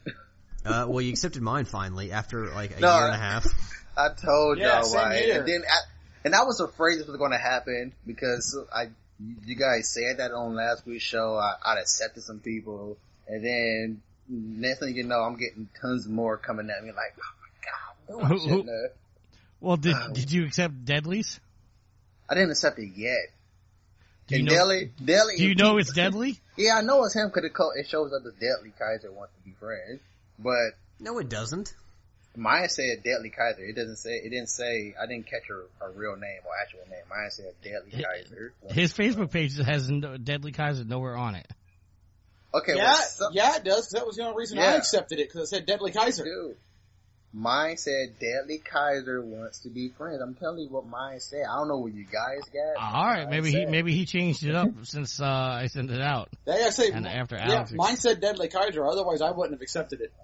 S4: Uh, well, you accepted mine finally after like a
S3: No,
S4: year and a half.
S3: I told
S6: Yeah,
S3: y'all
S6: same
S3: why.
S6: here.
S3: And then I, and I was afraid this was going to happen because I, you guys said that on last week's show. I, I'd accepted some people, and then next thing you know, I'm getting tons more coming at me like, oh my god, no, I
S5: Who-
S3: shouldn't
S5: who-
S3: have.
S5: Well, did did you accept Deadly's?
S3: I didn't accept it yet.
S5: Do you
S3: and
S5: know?
S3: Deli, Deli,
S5: Do you know it's Deadly?
S3: Yeah, I know it's him because it, co- it shows up as Deadly Kaiser wants to be friends, but
S4: No, it doesn't.
S3: mine said Deadly Kaiser. It doesn't say. It didn't say. I didn't catch her, her real name or actual name. Mine said Deadly Kaiser.
S5: His Facebook page has no, Deadly Kaiser nowhere on it.
S3: Okay,
S6: Yeah,
S3: well, some,
S6: yeah, it does. 'Cause that was the only reason I
S3: Yeah.
S6: accepted it, because it said Deadly Kaiser.
S3: dude. Mine said Deadly Kaiser wants to be friends. I'm telling you what mine said. I don't know what you guys got.
S5: All right,
S3: Mine
S5: maybe he
S3: said.
S5: maybe he changed it up since uh, I sent it out.
S6: They gotta say,
S5: And after
S6: yeah,
S5: Alex-
S6: mine said Deadly Kaiser. Otherwise, I wouldn't have accepted it.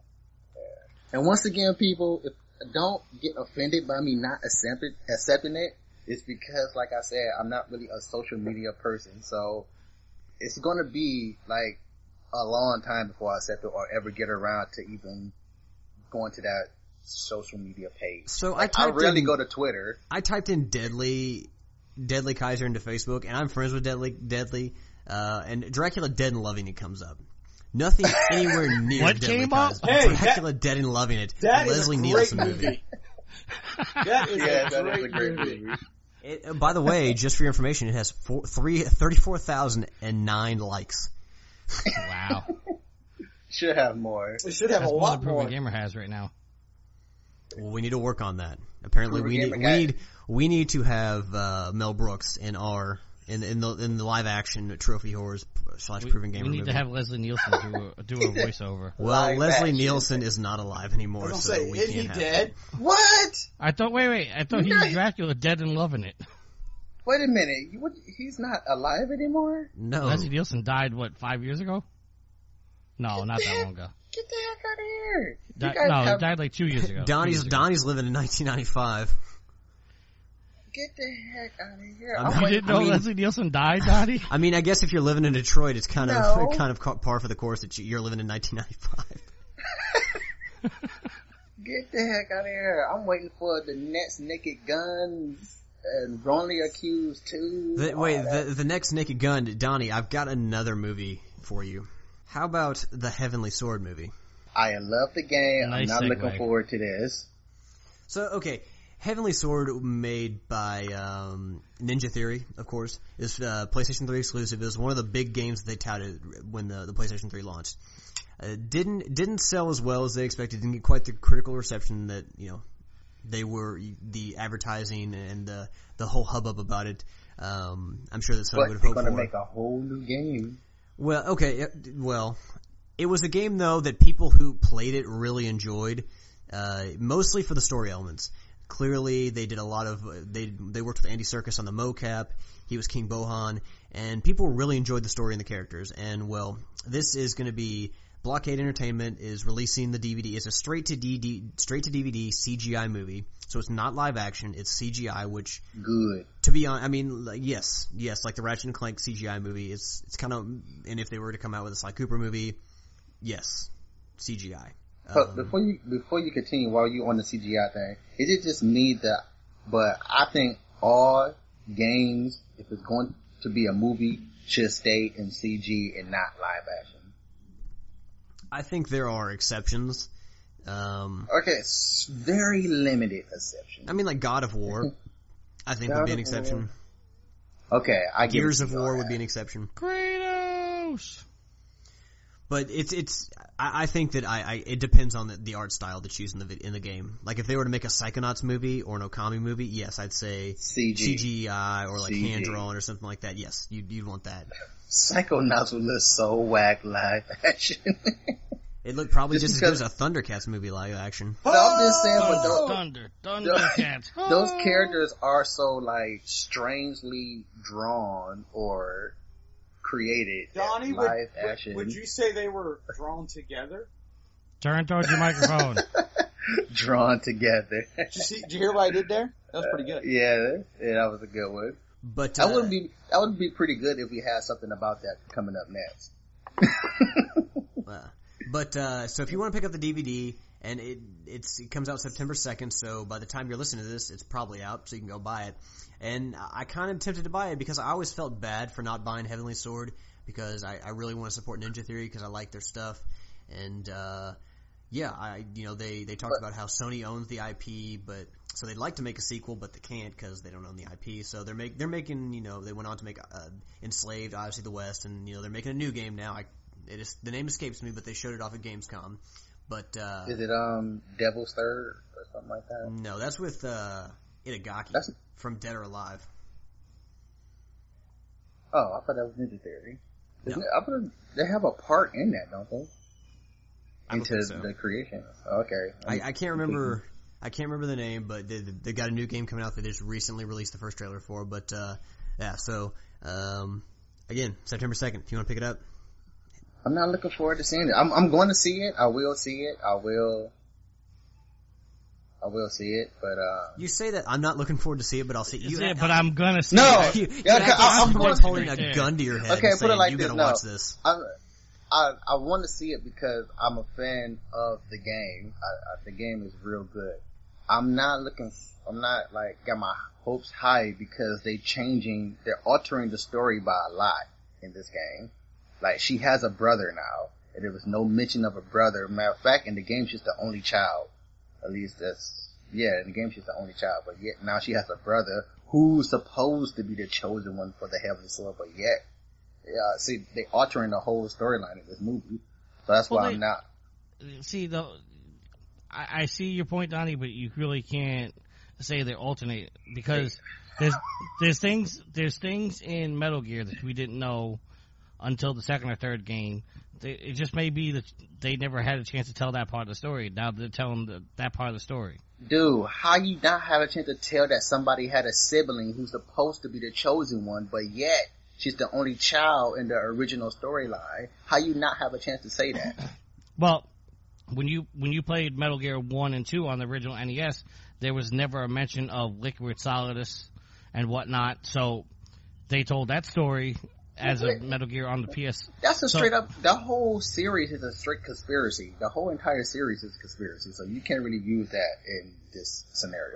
S3: And once again, people, if, don't get offended by me not accepting accepting it. It's because, like I said, I'm not really a social media person, so it's gonna be like a long time before I accept it or ever get around to even going to that social media page.
S4: So
S3: Like,
S4: I
S3: I
S4: typed
S3: rarely
S4: in,
S3: go to Twitter.
S4: I typed in Deadly, Deadly Kaiser into Facebook, and I'm friends with Deadly, Deadly, uh, and Dracula Dead and Loving It comes up. Nothing anywhere near
S5: What
S4: Deadly
S5: came up?
S4: Kaiser.
S6: Hey, that-
S4: Dracula Dead and Loving It.
S6: That is
S4: Leslie
S6: a great
S4: Nielsen
S6: movie. That is
S3: Yeah,
S6: a,
S3: that
S6: great
S3: is a great
S6: movie.
S3: movie.
S4: It, uh, by the way, just for your information, it has four, three, thirty-four thousand nine likes.
S5: Wow,
S3: Should have more.
S6: We should have
S5: that's
S6: a
S5: more
S6: lot
S5: than Proven
S6: more.
S5: Gamer has right now.
S4: Well, we need to work on that. Apparently, we need,
S3: Proven
S4: we
S3: Gamer
S4: need we need to have uh, Mel Brooks in our in in the in the live action Trophy Horrors slash
S5: We,
S4: Proven
S5: we
S4: Gamer
S5: need
S4: movie.
S5: to have Leslie Nielsen do a, do a voiceover.
S4: Well,
S3: live
S4: Leslie
S3: action.
S4: Nielsen is not alive
S6: I
S4: anymore,
S6: was
S4: so
S6: gonna say,
S4: we
S6: isn't
S4: can't
S6: he
S4: have
S6: dead?
S3: What?
S5: I thought. Wait, wait. I thought he was Dracula, dead and loving it.
S3: Wait a minute. You, what, he's not alive anymore?
S4: No.
S5: Leslie Nielsen died what five years ago? No, not that long ago.
S3: Get the heck out of here. You
S5: Di-
S3: guys
S5: no,
S3: have-
S5: he died like two years ago. Two
S4: Donnie's
S5: years ago.
S4: Donnie's living in nineteen ninety-five.
S3: Get the heck out of here.
S4: I'm
S3: I'm
S5: You
S4: not-
S3: waiting-
S5: didn't know
S4: I mean-
S5: Leslie Nielsen died, Donnie?
S4: I mean, I guess if you're living in Detroit, it's kind of
S3: No.
S4: kind of ca- par for the course that you- you're living in nineteen ninety-five.
S3: Get the heck out of here. I'm waiting for the next Naked Guns and Wrongly Accused too.
S4: The,
S3: all
S4: wait,
S3: that.
S4: the, the next Naked Gun, Donnie, I've got another movie for you. How about the Heavenly Sword movie?
S3: I love the game.
S5: Nice
S3: I'm not
S5: segue.
S3: looking forward to this.
S4: So, okay, Heavenly Sword, made by um, Ninja Theory, of course, is uh, PlayStation three exclusive. It was one of the big games that they touted when the, the PlayStation three launched. Uh, didn't didn't sell as well as they expected. Didn't get quite the critical reception that you know they were. The advertising and the the whole hubbub about it. Um, I'm sure that Sony
S3: But
S4: would have
S3: they're
S4: hoped
S3: going to
S4: for.
S3: make a whole new game.
S4: Well, okay, it- well, it was a game though that people who played it really enjoyed, uh, mostly for the story elements. Clearly, they did a lot of they they worked with Andy Serkis on the mocap. He was King Bohan, and people really enjoyed the story and the characters. And well, this is going to be Blockade Entertainment is releasing the D V D. It's a straight to D D straight to D V D C G I movie, so it's not live action. It's C G I, which
S3: Good.
S4: to be honest, I mean, like, yes, yes, like the Ratchet and Clank C G I movie. It's it's kind of, and if they were to come out with a Sly Cooper movie, yes, C G I.
S3: But
S4: Um,
S3: before you before you continue, while you on the C G I thing, is it just me that? But I think all games, if it's going to be a movie, should stay in C G and not live action.
S4: I think there are exceptions. Um,
S3: Okay, it's very limited exception.
S4: I mean, like God of War, I think would be an
S3: God of War.
S4: exception.
S3: Okay, I give
S4: Gears
S3: it
S4: of
S3: to you
S4: War
S3: on
S4: would be
S3: that.
S4: an exception.
S5: Kratos!
S4: But it's it's. I, I think that I, I it depends on the, the art style that's used in the vid- in the game. Like if they were to make a Psychonauts movie or an Okami movie, yes, I'd say
S3: C G.
S4: C G I or like
S3: C G.
S4: hand drawn or something like that. Yes, you'd you'd want that.
S3: Psychonauts would look so whack live action.
S4: It looked probably
S3: Just
S4: just, as good
S3: because-
S4: as a Thundercats movie live action.
S3: No, I'm just saying, but
S5: Thunder,
S3: those,
S5: thunder, Thundercats.
S3: those characters are so like strangely drawn or created. that
S6: Donnie, would,
S3: live
S6: would,
S3: action.
S6: would you say they were drawn together?
S5: Turn towards your microphone.
S3: drawn together?
S6: Did you, see, did you hear what I did there? That was pretty good.
S3: Yeah, yeah, that was a good one.
S4: But uh,
S3: That would be that would be pretty good if we had something about that coming up next.
S4: Uh, but uh, so if you want to pick up the D V D, and it it's it comes out September second, so by the time you're listening to this, it's probably out, so you can go buy it. And I kind of tempted to buy it because I always felt bad for not buying Heavenly Sword because I, I really want to support Ninja Theory because I like their stuff. And uh, yeah, I you know they they talked
S3: But-
S4: about how Sony owns the I P, but so they'd like to make a sequel, but they can't because they don't own the I P. So they're make they're making you know they went on to make uh, Enslaved, Odyssey of the West, and you know they're making a new game now. I it is the name escapes me, but they showed it off at Gamescom. But uh,
S3: Is it um Devil's Third or something like that?
S4: no, that's with uh, Itagaki
S3: That's-
S4: from Dead or Alive.
S3: Oh, I thought that was Ninja Theory. Isn't
S4: No.
S3: it, I thought they have a part in that, don't they?
S4: I don't
S3: Into
S4: think so.
S3: the creation. Okay.
S4: I, I can't remember. I can't remember the name, but they they got a new game coming out that they just recently released the first trailer for. But uh, yeah, so um, again, September second. If you want to pick it up,
S3: I'm not looking forward to seeing it. I'm I'm going to see it. I will see it. I will. I will see it, but uh.
S4: you say that I'm not looking forward to see it, but I'll see you.
S5: Yeah, but I'm gonna see
S3: No!
S5: it.
S4: You,
S3: Yeah,
S4: you act
S3: I-
S4: like
S3: I'm
S4: someone's
S3: going-
S4: holding
S5: Right
S4: a
S5: there.
S4: gun to your head
S3: Okay,
S4: and
S3: put it
S4: saying,
S3: like
S4: you
S3: this,
S4: gotta
S3: no.
S4: watch this.
S3: I I I want to see it because I'm a fan of the game. I, I, the game is real good. I'm not looking. I'm not like got my hopes high because they changing. They're altering the story by a lot in this game. Like she has a brother now, and there was no mention of a brother. Matter of fact, in the game she's the only child. At least that's yeah. In the game she's the only child, but yet now she has a brother who's supposed to be the chosen one for the Heavenly Sword, but yet. Yeah, see, they altering the whole storyline of this movie, so that's
S5: Well,
S3: why
S5: they-
S3: I'm not.
S5: See, the I, I see your point, Donnie, but you really can't say they're alternate because there's there's things there's things in Metal Gear that we didn't know until the second or third game. They, it just may be that they never had a chance to tell that part of the story. Now they're telling the, that part of the story.
S3: Dude, how you not have a chance to tell that somebody had a sibling who's supposed to be the chosen one, but yet she's the only child in the original storyline? How you not have a chance to say that?
S5: Well, when you when you played Metal Gear one and two on the original N E S, there was never a mention of Liquid Solidus and whatnot. So they told that story as a Metal Gear on the P S.
S3: That's a
S5: So-
S3: straight up, the whole series is a straight conspiracy. The whole entire series is a conspiracy, so you can't really use that in this scenario.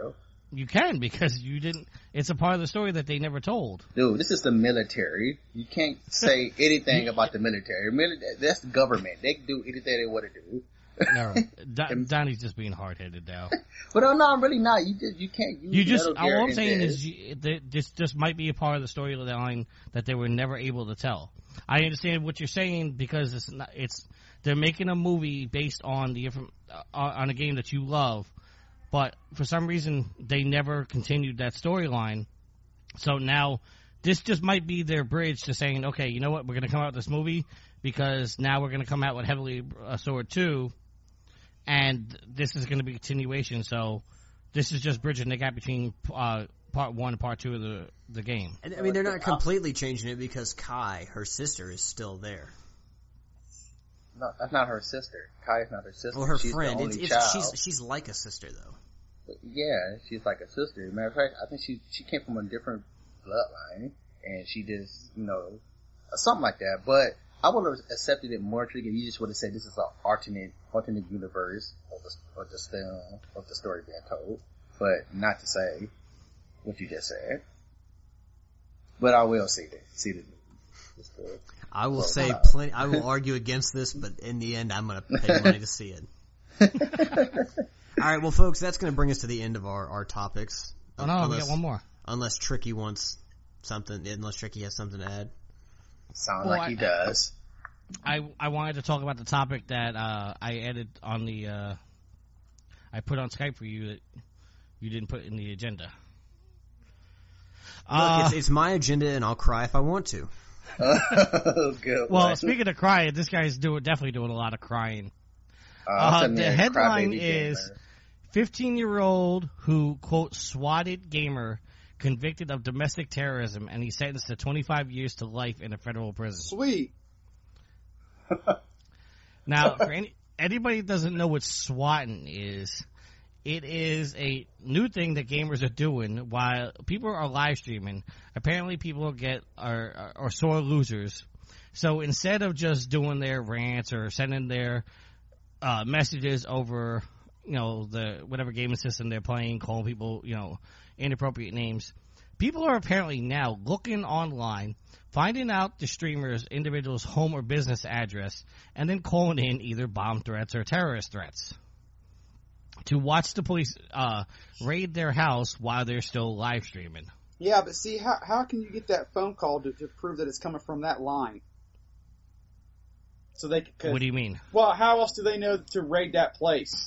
S5: You can, because you didn't, it's a part of the story that they never told.
S3: Dude, this is the military. You can't say anything about the military. Mili- That's the government. They can do anything they want to do.
S5: No, Don, Donnie's just being hard-headed now.
S3: But I'm not, I'm really not. You just, you can't use
S5: You just,
S3: Metal
S5: all
S3: Gear
S5: I'm
S3: in
S5: saying
S3: this.
S5: is, you, that this just might be a part of the storyline that they were never able to tell. I understand what you're saying, because it's not, it's, they're making a movie based on the, uh, on a game that you love, but for some reason, they never continued that storyline. So now, this just might be their bridge to saying, okay, you know what, we're going to come out with this movie, because now we're going to come out with Heavily uh, Sword two, and this is going to be a continuation, so this is just bridging the gap between uh, part one and part two of the, the game.
S4: And, I mean, they're not completely changing it, because Kai, her sister, is still there.
S3: No, that's not her sister. Kai's not her sister.
S4: Well, her
S3: she's
S4: friend.
S3: The
S4: It's,
S3: only
S4: it's,
S3: child.
S4: she's she's like a sister, though.
S3: Yeah, she's like a sister. Matter of fact, I think she she came from a different bloodline, and she just, you know, something like that. But I would have accepted it more if you just would have said this is an alternate alternate universe of the of the film of the story being told, but not to say what you just said. But I will see it. See the it's good.
S4: I will
S3: Well,
S4: say
S3: uh,
S4: plenty. I will argue against this, but in the end, I'm going to pay money to see it. All right, well, folks, that's going to bring us to the end of our, our topics.
S5: Oh, no, we
S4: unless,
S5: got one more.
S4: Unless Tricky wants something, unless Tricky has something to add.
S3: Sounds
S5: Well,
S3: like he
S5: I-
S3: does.
S5: I I wanted to talk about the topic that uh, I added on the uh, I put on Skype for you that you didn't put in the agenda. Uh,
S4: Look, it's, it's my agenda, and I'll cry if I want to.
S3: Oh, good
S5: well,
S3: one.
S5: speaking of crying, this guy's doing definitely doing a lot of crying.
S3: Uh,
S5: Uh,
S3: send me
S5: the
S3: a
S5: headline
S3: crybaby
S5: is
S3: gamer.
S5: fifteen-year-old who, quote, swatted gamer convicted of domestic terrorism, and he's sentenced to twenty-five years to life in a federal prison.
S6: Sweet.
S5: Now, for any, anybody that doesn't know what swatting is, it is a new thing that gamers are doing while people are live streaming. Apparently people get are, are, are sore losers. So instead of just doing their rants or sending their uh, messages over, you know, the whatever gaming system they're playing, calling people, you know, inappropriate names, people are apparently now looking online, finding out the streamer's individual's home or business address, and then calling in either bomb threats or terrorist threats to watch the police uh, raid their house while they're still live streaming.
S6: Yeah, but see, how how can you get that phone call to, to prove that it's coming from that line? So they could.
S5: What do you mean?
S6: Well, how else do they know to raid that place?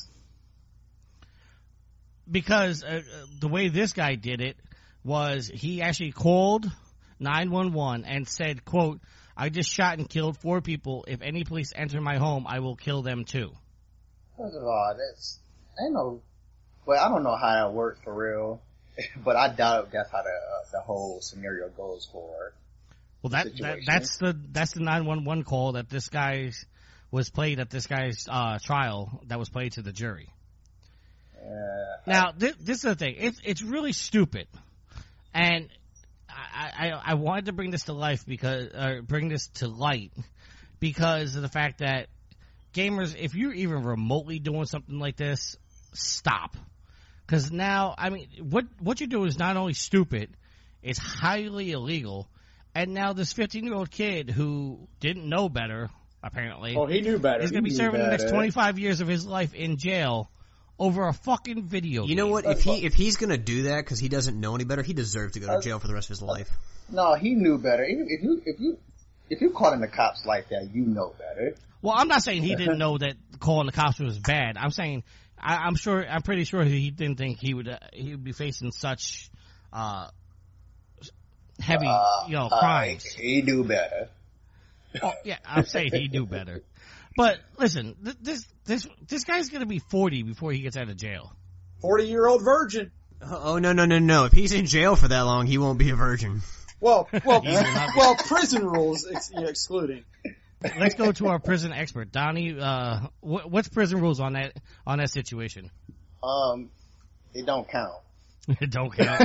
S5: Because uh, the way this guy did it was he actually called nine one one and said, quote, "I just shot and killed four people. If any police enter my home, I will kill them too."
S3: First of all, that's I know, well, I don't know how that works for real, but I doubt that's how the uh, the whole scenario goes for.
S5: Well, that, that
S3: Situation.
S5: that's the that's the nine one one call that this guy was played at this guy's uh, trial that was played to the jury.
S3: Uh,
S5: Now, this, this is the thing. It's it's really stupid, and I, I I wanted to bring this to life because or bring this to light because of the fact that gamers, if you're even remotely doing something like this, stop. Because now, I mean, what what you do is not only stupid, it's highly illegal, and now this fifteen-year-old kid who didn't know better, apparently,
S6: Oh, he knew better.
S5: is going to
S6: He
S5: be
S6: knew
S5: serving the next
S6: better.
S5: twenty-five years of his life in jail over a fucking video game.
S4: You know what? If he if he's gonna do that because he doesn't know any better, he deserves to go to jail for the rest of his life.
S3: no, he knew better. If if you if you if you calling the cops like that, you know better.
S5: Well, I'm not saying he didn't know that calling the cops was bad. I'm saying I, I'm sure, I'm pretty sure he didn't think he would uh, he would be facing such uh, heavy,
S3: Uh,
S5: you know,
S3: uh,
S5: crimes.
S3: he knew better.
S5: Oh, yeah, I'm saying he knew better. But listen, th- this this this guy's gonna be forty before he gets out of jail.
S6: forty-year-old virgin.
S4: Oh no no no no! If he's in jail for that long, he won't be a virgin.
S6: Well, well,
S5: He will not be.
S6: well, prison rules ex- you know, excluding.
S5: Let's go to our prison expert, Donnie. Uh, wh- what's prison rules on that on that situation?
S3: Um, it don't count.
S5: Don't count.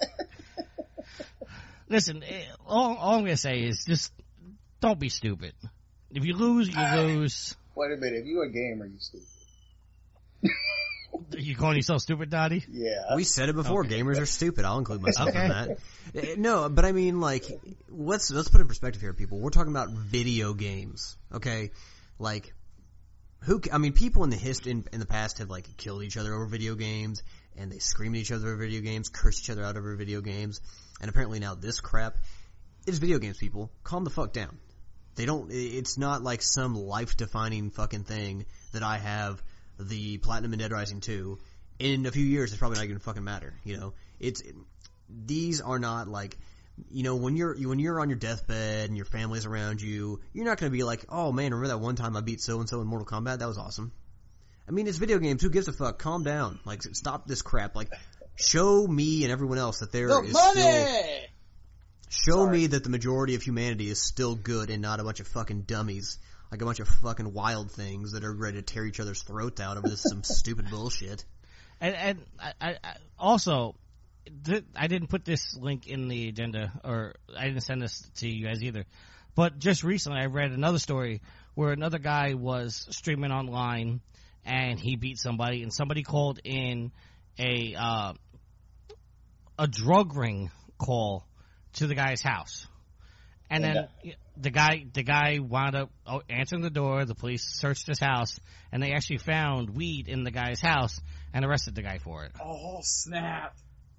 S5: Listen, eh, all, all I'm gonna say is just don't be stupid. If you lose, you lose.
S3: Wait a minute. If you a gamer, you stupid.
S5: You calling yourself stupid, Dottie?
S3: Yeah.
S4: We said it before.
S5: Okay.
S4: Gamers are stupid. I'll include myself
S5: Okay.
S4: in that. Uh, No, but I mean, like, let's let's put it in perspective here, people. We're talking about video games, okay? Like, who? I mean, people in the hist in, in the past have like killed each other over video games, and they scream at each other over video games, curse each other out over video games, and apparently now this crap. It's video games, people. Calm the fuck down. They don't. It's not like some life-defining fucking thing that I have the Platinum in Dead Rising two. In a few years, it's probably not going to fucking matter. You know, it's it, these are not like, you know, when you're when you're on your deathbed and your family's around you, you're not going to be like, oh man, remember that one time I beat so and so in Mortal Kombat? That was awesome. I mean, it's video games. Who gives a fuck? Calm down. Like, stop this crap. Like, show me and everyone else that there
S6: The
S4: is
S6: money!
S4: still. Show
S3: Sorry.
S4: me that the majority of humanity is still good and not a bunch of fucking dummies. Like a bunch of fucking wild things that are ready to tear each other's throats out over this some stupid bullshit.
S5: And, and I, I, I also, th- I didn't put this link in the agenda, or I didn't send this to you guys either. But just recently, I read another story where another guy was streaming online, and he beat somebody, and somebody called in a uh, a drug ring call to the guy's house. And then the guy, the guy wound up answering the door. The police searched his house, and they actually found weed in the guy's house and arrested the guy for it.
S6: Oh, snap.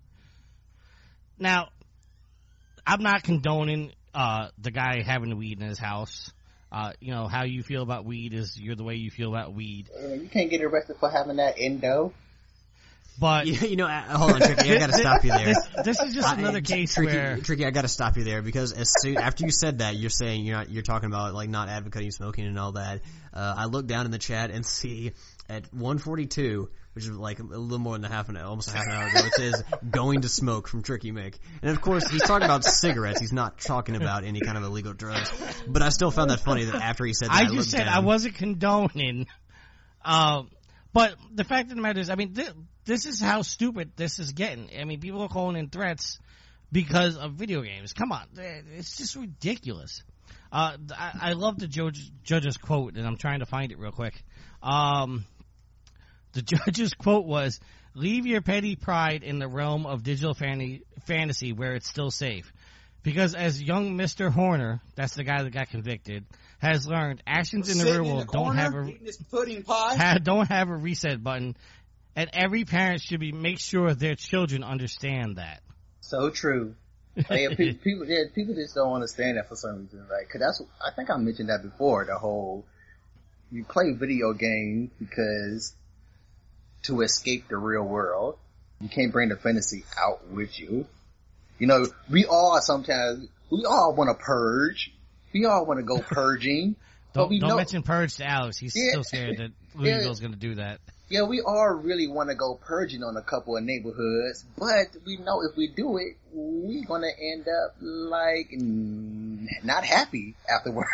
S5: Now, I'm not condoning uh, the guy having the weed in his house. Uh, you know, how you feel about weed is you're the way you feel about weed.
S3: Uh, You can't get arrested for having that endo.
S5: But
S4: You, you know, uh, hold on, Tricky, I gotta stop you there.
S5: this, this is just
S4: I-
S5: another case
S4: Tricky,
S5: where
S4: Tricky, I gotta stop you there because as soon after you said that, you're saying you're not, you're talking about like not advocating smoking and all that. Uh, I look down in the chat and see at one forty-two, which is like a little more than a half an hour, almost a half an hour ago, it says going to smoke from Tricky Mick. And of course, he's talking about cigarettes. He's not talking about any kind of illegal drugs. But I still found that funny that after he said that,
S5: I
S4: I
S5: just
S4: looked
S5: said
S4: down.
S5: I wasn't condoning. Um, but the fact of the matter is, I mean, th- this is how stupid this is getting. I mean, people are calling in threats because of video games. Come on, it's just ridiculous. Uh, I, I love the judge, judge's quote, and I'm trying to find it real quick. Um, the judge's quote was, "Leave your petty pride in the realm of digital fan- fantasy where it's still safe. Because as young Mister Horner," that's the guy that got convicted, "has learned, actions in the
S6: Sitting
S5: real
S6: in
S5: world
S6: the
S5: don't
S6: corner,
S5: have a
S6: eating his pudding pie.
S5: ha, don't have a reset button, and every parent should be make sure their children understand that."
S3: So true. Like, people, people, yeah, people just don't understand that for some reason. Like, cause that's, I think I mentioned that before, the whole, you play video games because to escape the real world. You can't bring the fantasy out with you. You know, we all sometimes, we all want to purge. We all want to go purging. but
S5: Don't,
S3: we
S5: don't
S3: know,
S5: mention Purge to Alex. He's
S3: Yeah.
S5: still scared that
S3: Yeah.
S5: Louisville's going to do that.
S3: yeah, we all really want to go purging on a couple of neighborhoods, but we know if we do it, we're gonna end up like n- not happy afterwards.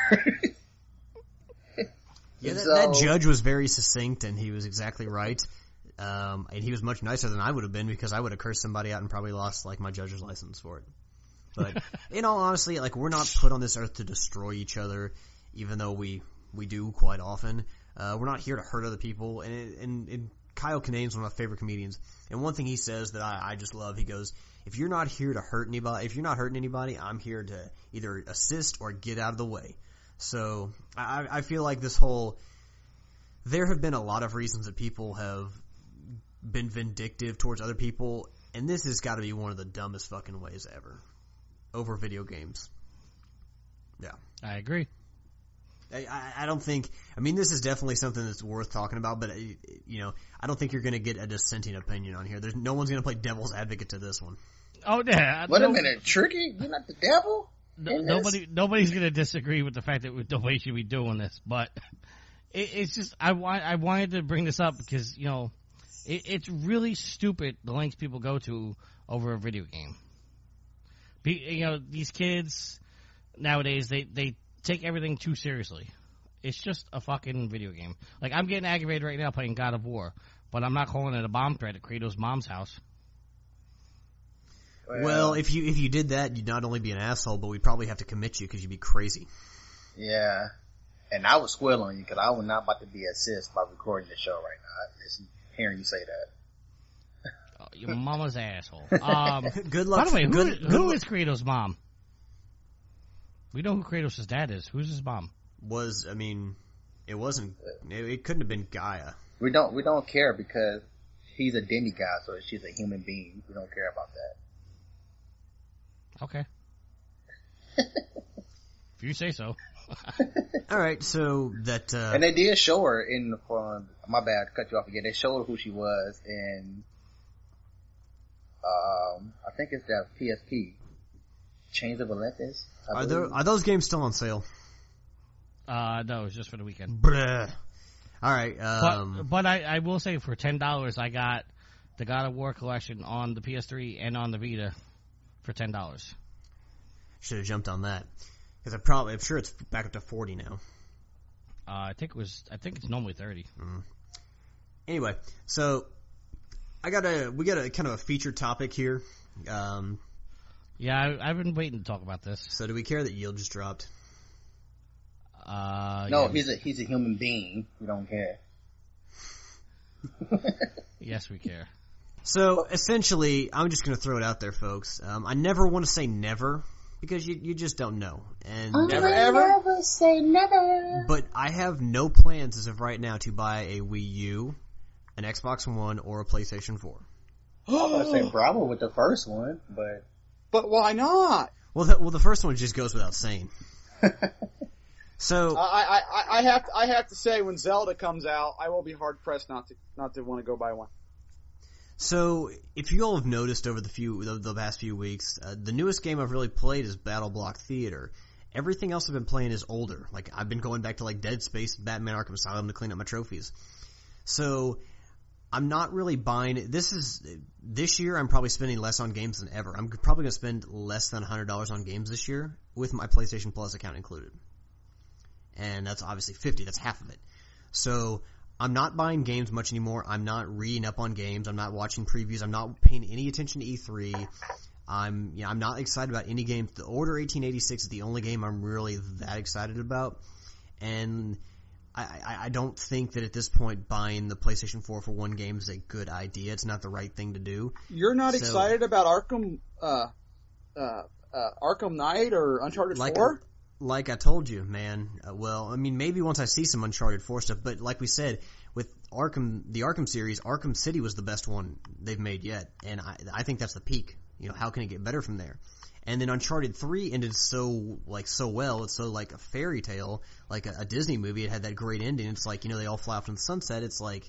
S4: Yeah, that,
S3: So-
S4: that judge was very succinct, and he was exactly right. Um, and he was much nicer than I would have been because I would have cursed somebody out and probably lost like my judge's license for it. But in all honesty, like we're not put on this earth to destroy each other, even though we we do quite often. Uh, we're not here to hurt other people. And, and, and Kyle Kinane is one of my favorite comedians. And one thing he says that I, I just love, he goes, "If you're not here to hurt anybody, if you're not hurting anybody, I'm here to either assist or get out of the way." So I, I feel like this whole, there have been a lot of reasons that people have been vindictive towards other people, and this has got to be one of the dumbest fucking ways ever. Over video games. Yeah.
S5: I agree.
S4: I, I, I don't think, I mean, this is definitely something that's worth talking about, but, uh, you know, I don't think you're going to get a dissenting opinion on here. There's no one's going to play devil's advocate to this one.
S5: Oh, yeah.
S3: Wait
S5: no,
S3: a minute, Tricky? You're not the devil?
S5: No,
S3: in this?
S5: nobody, nobody's going to disagree with the fact that we, the way should be doing this, but it, it's just I want I wanted to bring this up because you know it, it's really stupid the lengths people go to over a video game. Be, you know, these kids nowadays they they take everything too seriously. It's just a fucking video game. Like I'm getting aggravated right now playing God of War, but I'm not calling it a bomb threat at Kratos' mom's house.
S4: Well, if you if you did that, you'd not only be an asshole, but we'd probably have to commit you because you'd be crazy.
S3: Yeah. And I was squeal on you because I was not about to be assist by recording the show right now. It's hearing you say that.
S5: Oh, your mama's asshole. Um,
S4: Good luck.
S5: by the way, who,
S4: good,
S5: who
S4: good
S5: is Kratos' mom? We know who Kratos' dad is. Who's his mom?
S4: was, I mean, it wasn't, it, it couldn't have been Gaia.
S3: We don't we don't care because he's a demigod, so she's a human being. We don't care about that.
S5: Okay. If you say so.
S4: Alright, so that, uh...
S3: And they did show her in the front. My bad, cut you off again. They showed her who she was in, um, I think it's that P S P. Chains of Olympus. I
S4: are,
S3: believe.
S4: there, are those games still on sale?
S5: Uh, no, it's just for the weekend.
S4: Bruh. Alright, um...
S5: But, but I, I will say for ten dollars I got the God of War collection on the P S three and on the Vita for ten dollars.
S4: Should have jumped on that. Because I probably, I'm sure it's back up to forty now.
S5: Uh, I think it was, I think it's normally thirty.
S4: Mm. Anyway, so, I got a, we got a kind of a featured topic here. Um,
S5: Yeah, I, I've been waiting to talk about this.
S4: so do we care that Yield just dropped?
S5: Uh,
S3: No,
S5: yeah,
S3: he's a he's a human being. We don't care.
S5: yes, we care.
S4: So, essentially, I'm just gonna throw it out there, folks. Um, I never want to say never, because you, you just don't know. And,
S3: Never ever.
S2: Never say never.
S4: but I have no plans as of right now to buy a Wii U, an Xbox One, or a PlayStation four.
S3: I was gonna say Bravo with the first one, but
S6: But why not?
S4: Well, the, well, the first one just goes without saying. So,
S6: I, I, I, I have to, I have to say when Zelda comes out, I will be hard pressed not to not to want to go buy one.
S4: so if you all have noticed over the few the, the past few weeks, uh, the newest game I've really played is Battle Block Theater. Everything else I've been playing is older. Like I've been going back to like Dead Space, Batman Arkham Asylum to clean up my trophies. So I'm not really buying. This is this year. I'm probably spending less on games than ever. I'm probably going to spend less than one hundred dollars on games this year, with my PlayStation Plus account included. And that's obviously fifty. That's half of it. So I'm not buying games much anymore. I'm not reading up on games. I'm not watching previews. I'm not paying any attention to E three. I'm, you know, I'm not excited about any game. The Order eighteen eighty-six is the only game I'm really that excited about. And I, I, I don't think that at this point buying the PlayStation four for one game is a good idea. It's not the right thing to do.
S6: You're not
S4: So-
S6: excited about Arkham, uh, uh, uh, Arkham Knight or Uncharted
S4: Like,
S6: four?
S4: like I told you, man. Uh, well, I mean, maybe once I see some Uncharted four stuff, but like we said, with Arkham, the Arkham series, Arkham City was the best one they've made yet, and I, I think that's the peak. You know, how can it get better from there? And then Uncharted three ended so, like, so well. It's so like a fairy tale, like a, a Disney movie. It had that great ending. It's like, you know, they all fly off in the sunset. It's like,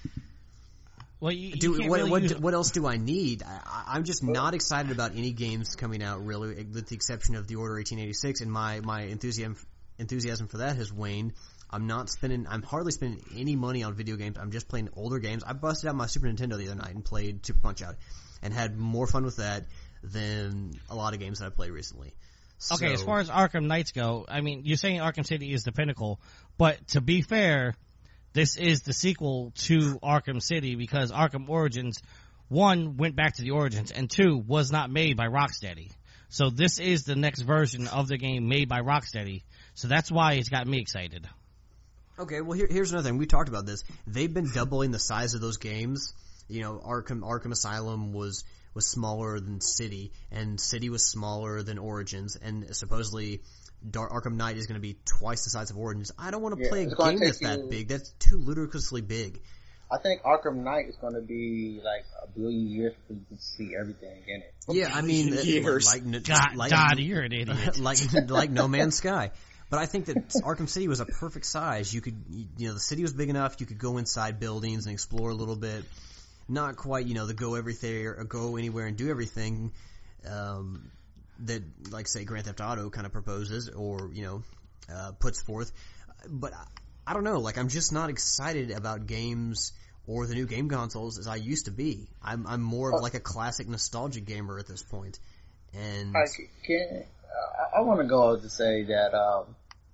S5: Well, you, you
S4: do,
S5: can't
S4: what,
S5: really
S4: what,
S5: use,
S4: what else do I need? I, I'm just not excited about any games coming out, really, with the exception of the Order eighteen eighty-six, and my, my enthusiasm, enthusiasm for that has waned. I'm not spending, I'm hardly spending any money on video games. I'm just playing older games. I busted out my Super Nintendo the other night and played Super Punch-Out, and had more fun with that than a lot of games that I've played recently.
S5: Okay,
S4: So-
S5: as far as Arkham Knights go, I mean, you're saying Arkham City is the pinnacle, but to be fair, this is the sequel to Arkham City because Arkham Origins, one, went back to the origins, and two, was not made by Rocksteady. So this is the next version of the game made by Rocksteady. So that's why it's got me excited.
S4: Okay, well here, here's another thing. We talked about this. They've been doubling the size of those games. You know, Arkham Arkham Asylum was was smaller than City, and City was smaller than Origins, and supposedly Dark Arkham Knight is going to be twice the size of Origins. I don't want to
S3: Yeah,
S4: play a
S3: it's gonna
S4: game
S3: take
S4: that's that
S3: you-
S4: big. That's too ludicrously big.
S3: I think Arkham Knight is going to be like a billion years for you to see everything in it.
S4: Yeah, I mean, uh,
S6: Years.
S4: like
S5: God,
S4: like
S5: Dottie, you're an idiot.
S4: like like No Man's Sky. But I think that Arkham City was a perfect size. You could, you know, the city was big enough. You could go inside buildings and explore a little bit. Not quite, you know, the go everything or go anywhere and do everything um, that, like, say, Grand Theft Auto kind of proposes or, you know, uh, puts forth. But I, I don't know. Like, I'm just not excited about games or the new game consoles as I used to be. I'm I'm more of like a classic nostalgic gamer at this point. And
S3: I can. I, I want to go to say that um,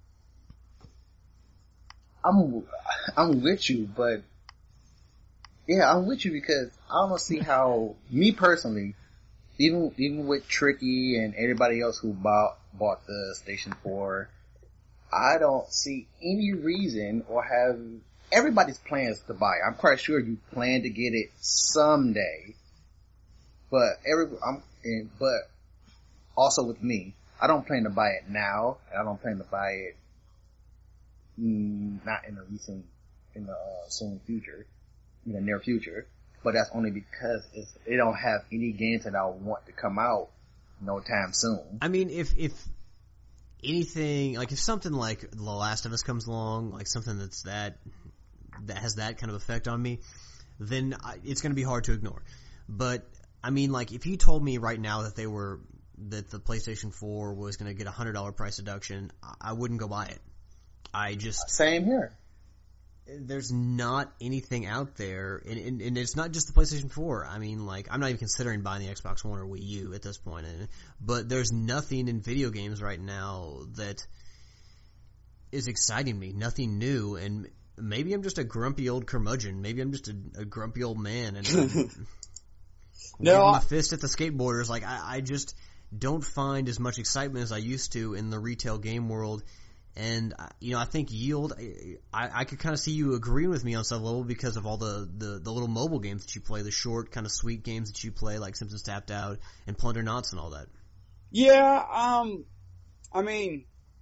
S3: I'm I'm with you, but yeah, I'm with you because I don't see how me personally, even even with Tricky and everybody else who bought bought the Station Four, I don't see any reason or have everybody's plans to buy it. I'm quite sure you plan to get it someday. But every, I'm, and, but also with me, I don't plan to buy it now, and I don't plan to buy it, mm, not in the recent, in the uh, soon future, in the near future. But that's only because it's, it don't have any games that I want to come out no time soon.
S4: I mean, if if anything, like if something like The Last of Us comes along, like something that's that that has that kind of effect on me, then I, it's going to be hard to ignore. But I mean, like if you told me right now that they were that the PlayStation four was going to get a hundred dollar price reduction, I, I wouldn't go buy it. I just
S3: same here.
S4: There's not anything out there, and, and, and it's not just the PlayStation four. I mean, like, I'm not even considering buying the Xbox One or Wii U at this point. But there's nothing in video games right now that is exciting me. Nothing new, and maybe I'm just a grumpy old curmudgeon. Maybe I'm just a, a grumpy old man, and I'm
S6: no,
S4: giving
S6: I-
S4: a fist at the skateboarders. Like, I, I just don't find as much excitement as I used to in the retail game world. And, you know, I think yield, I, I could kind of see you agreeing with me on some level because of all the, the, the little mobile games that you play, the short, kind of sweet games that you play, like Simpsons Tapped Out and Plunder Knots and all that.
S6: Yeah, um, I mean,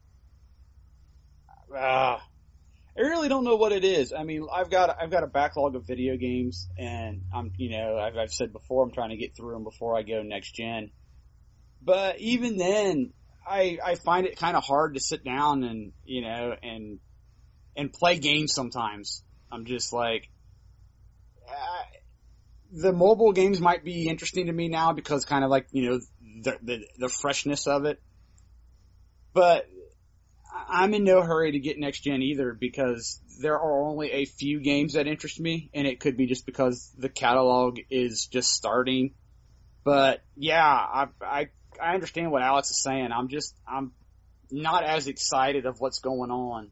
S6: uh, I really don't know what it is. I mean, I've got, I've got a backlog of video games, and I'm, you know, I've, I've said before, I'm trying to get through them before I go next gen. But even then, I, I find it kind of hard to sit down and, you know, and, and play games sometimes. I'm just like, uh, the mobile games might be interesting to me now because kind of like, you know, the, the, the freshness of it. But I'm in no hurry to get next gen either because there are only a few games that interest me, and it could be just because the catalog is just starting. But yeah, I, I, I understand what Alex is saying. I'm just, I'm not as excited of what's going on.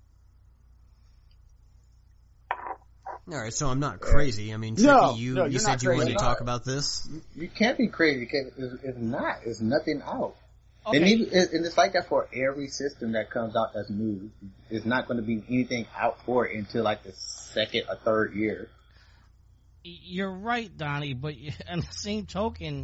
S4: All right, so I'm not crazy. I mean, Tricky,
S6: No,
S4: you,
S6: no,
S4: you
S6: you're
S4: said
S6: not
S4: you wanted
S6: crazy.
S4: to talk about this.
S3: You, you can't be crazy because it's, it's not. It's nothing out.
S6: Okay.
S3: And, even, and it's like that for every system that comes out that's new. It's not going to be anything out for it until like the second or third year.
S5: You're right, Donnie, but on the same token,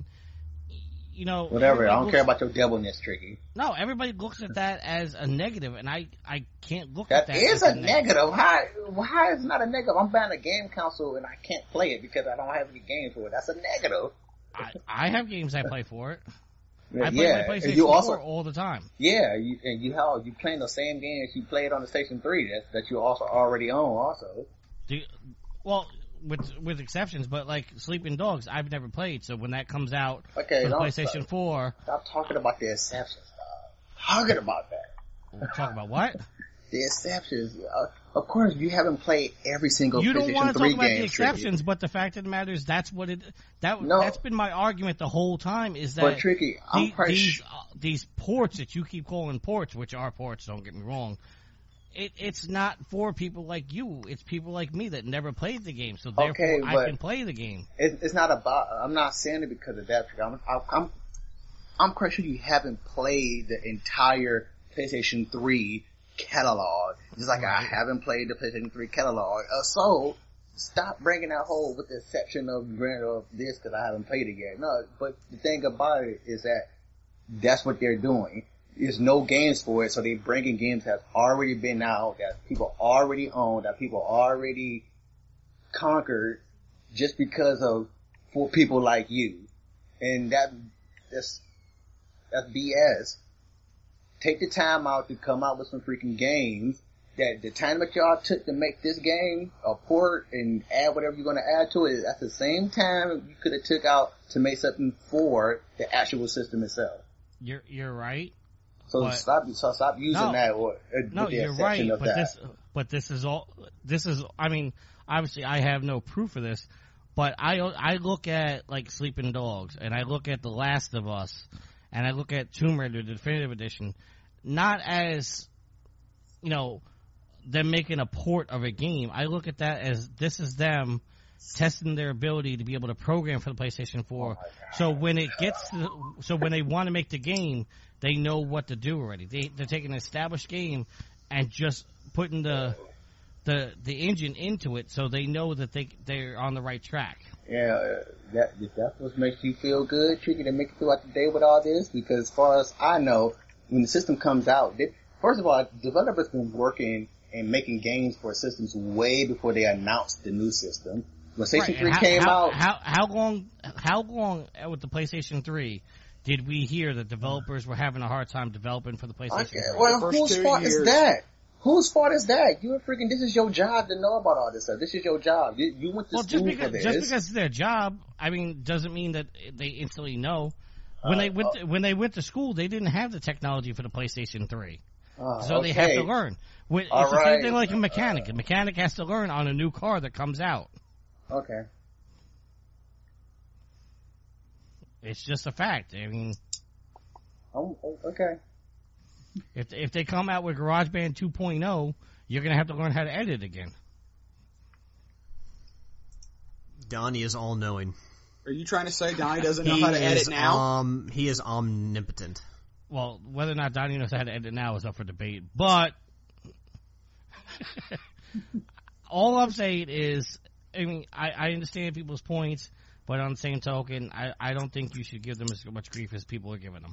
S5: you know,
S3: Whatever. I
S5: everybody
S3: don't
S5: looks-
S3: care about your devilness, Tricky.
S5: No, everybody looks at that as a negative, and I, I can't look
S3: That
S5: at that
S3: is
S5: as
S3: a negative. How, why is it not a negative? I'm buying a game console and I can't play it because I don't have any games for it. That's a negative.
S5: I, I have games I play for it. I play
S3: yeah,
S5: my
S3: and
S5: PlayStation
S3: you also,
S5: four all the time.
S3: yeah, you, and you have you playing the same games you played on the Station Three that that you also already own. Also,
S5: Do you, well, with with exceptions, but like Sleeping Dogs, I've never played. So when that comes out
S3: okay,
S5: for the
S3: don't
S5: PlayStation
S3: stop,
S5: four,
S3: stop talking about the exceptions. Stop talking about that.
S5: we'll talk about what?
S3: The exceptions. Uh, of course, you haven't played every single
S5: You don't
S3: PlayStation
S5: want to
S3: three
S5: talk about
S3: game.
S5: the exceptions, but the fact of the matter is that's what it that
S3: No.
S5: that's been my argument the whole time is that
S3: But Tricky, I'm
S5: the-
S3: quite
S5: these
S3: sh-
S5: uh, these ports that you keep calling ports, which are ports, don't get me wrong. It, it's not for people like you. It's people like me that never played the game, so therefore
S3: Okay,
S5: I
S3: but-
S5: can play the game.
S3: It's, it's not about. I'm not saying it because of that. I'm, I'm, I'm quite sure you haven't played the entire PlayStation three catalog, just like I haven't played the PlayStation three catalog. Uh, so stop bringing that whole with the exception of granted of this because I haven't played it yet. No, but the thing about it is that that's what they're doing. There's no games for it, so they're bringing games that's already been out, that people already own, that people already conquered, just because of for people like you, and that that's that's B S. Take the time out to come out with some freaking games. That the time that y'all took to make this game a port and add whatever you're going to add to it, that's the same time you could have took out to make something for the actual system itself.
S5: You're you're right.
S3: So
S5: But-
S3: stop, so stop using
S5: No.
S3: that. Or, uh,
S5: No,
S3: with the
S5: you're
S3: exception
S5: right,
S3: of
S5: but
S3: that.
S5: this, but this is all. This is. I mean, obviously, I have no proof of this, but I I look at like Sleeping Dogs, and I look at The Last of Us, and I look at Tomb Raider Definitive Edition, not as, you know, them making a port of a game. I look at that as this is them testing their ability to be able to program for the PlayStation four. So when it gets to, the, so when they want to make the game, they know what to do already. They, they're taking an established game and just putting the the the engine into it, so they know that they they're on the right track.
S3: Yeah, uh, that if that's what makes you feel good, Tricky, to make it throughout the day with all this. Because as far as I know, when the system comes out, they, first of all, developers been working and making games for systems way before they announced the new system. When PlayStation
S5: Right,
S3: three
S5: how,
S3: came
S5: how,
S3: out,
S5: how how long how long with the PlayStation three did we hear that developers were having a hard time developing for the PlayStation
S3: okay,
S5: three?
S3: well,
S6: First
S3: whose
S6: two
S3: fault
S6: years.
S3: is that? Whose fault is that? You're freaking. This is your job to know about all this stuff. This is your job. You, you went to
S5: Well,
S3: school
S5: just because
S3: for this.
S5: just because it's their job, I mean, doesn't mean that they instantly know. When
S3: Uh,
S5: they went
S3: uh,
S5: to, when they went to school, they didn't have the technology for the PlayStation three,
S3: uh,
S5: so
S3: okay.
S5: they have to learn. When, it's
S3: All
S5: the same
S3: right.
S5: thing like a mechanic. A mechanic has to learn on a new car that comes out.
S3: Okay.
S5: It's just a fact. I mean,
S3: Oh, oh, okay.
S5: if if they come out with GarageBand two point oh, you're gonna have to learn how to edit again.
S4: Donnie is all knowing.
S6: Are you trying to say Donnie doesn't know
S4: He
S6: how to edit
S4: is
S6: now?
S4: um he is omnipotent.
S5: Well, whether or not Donnie knows how to edit now is up for debate. But all I'm saying is, I mean, I, I understand people's points, but on the same token, I, I don't think you should give them as much grief as people are giving them.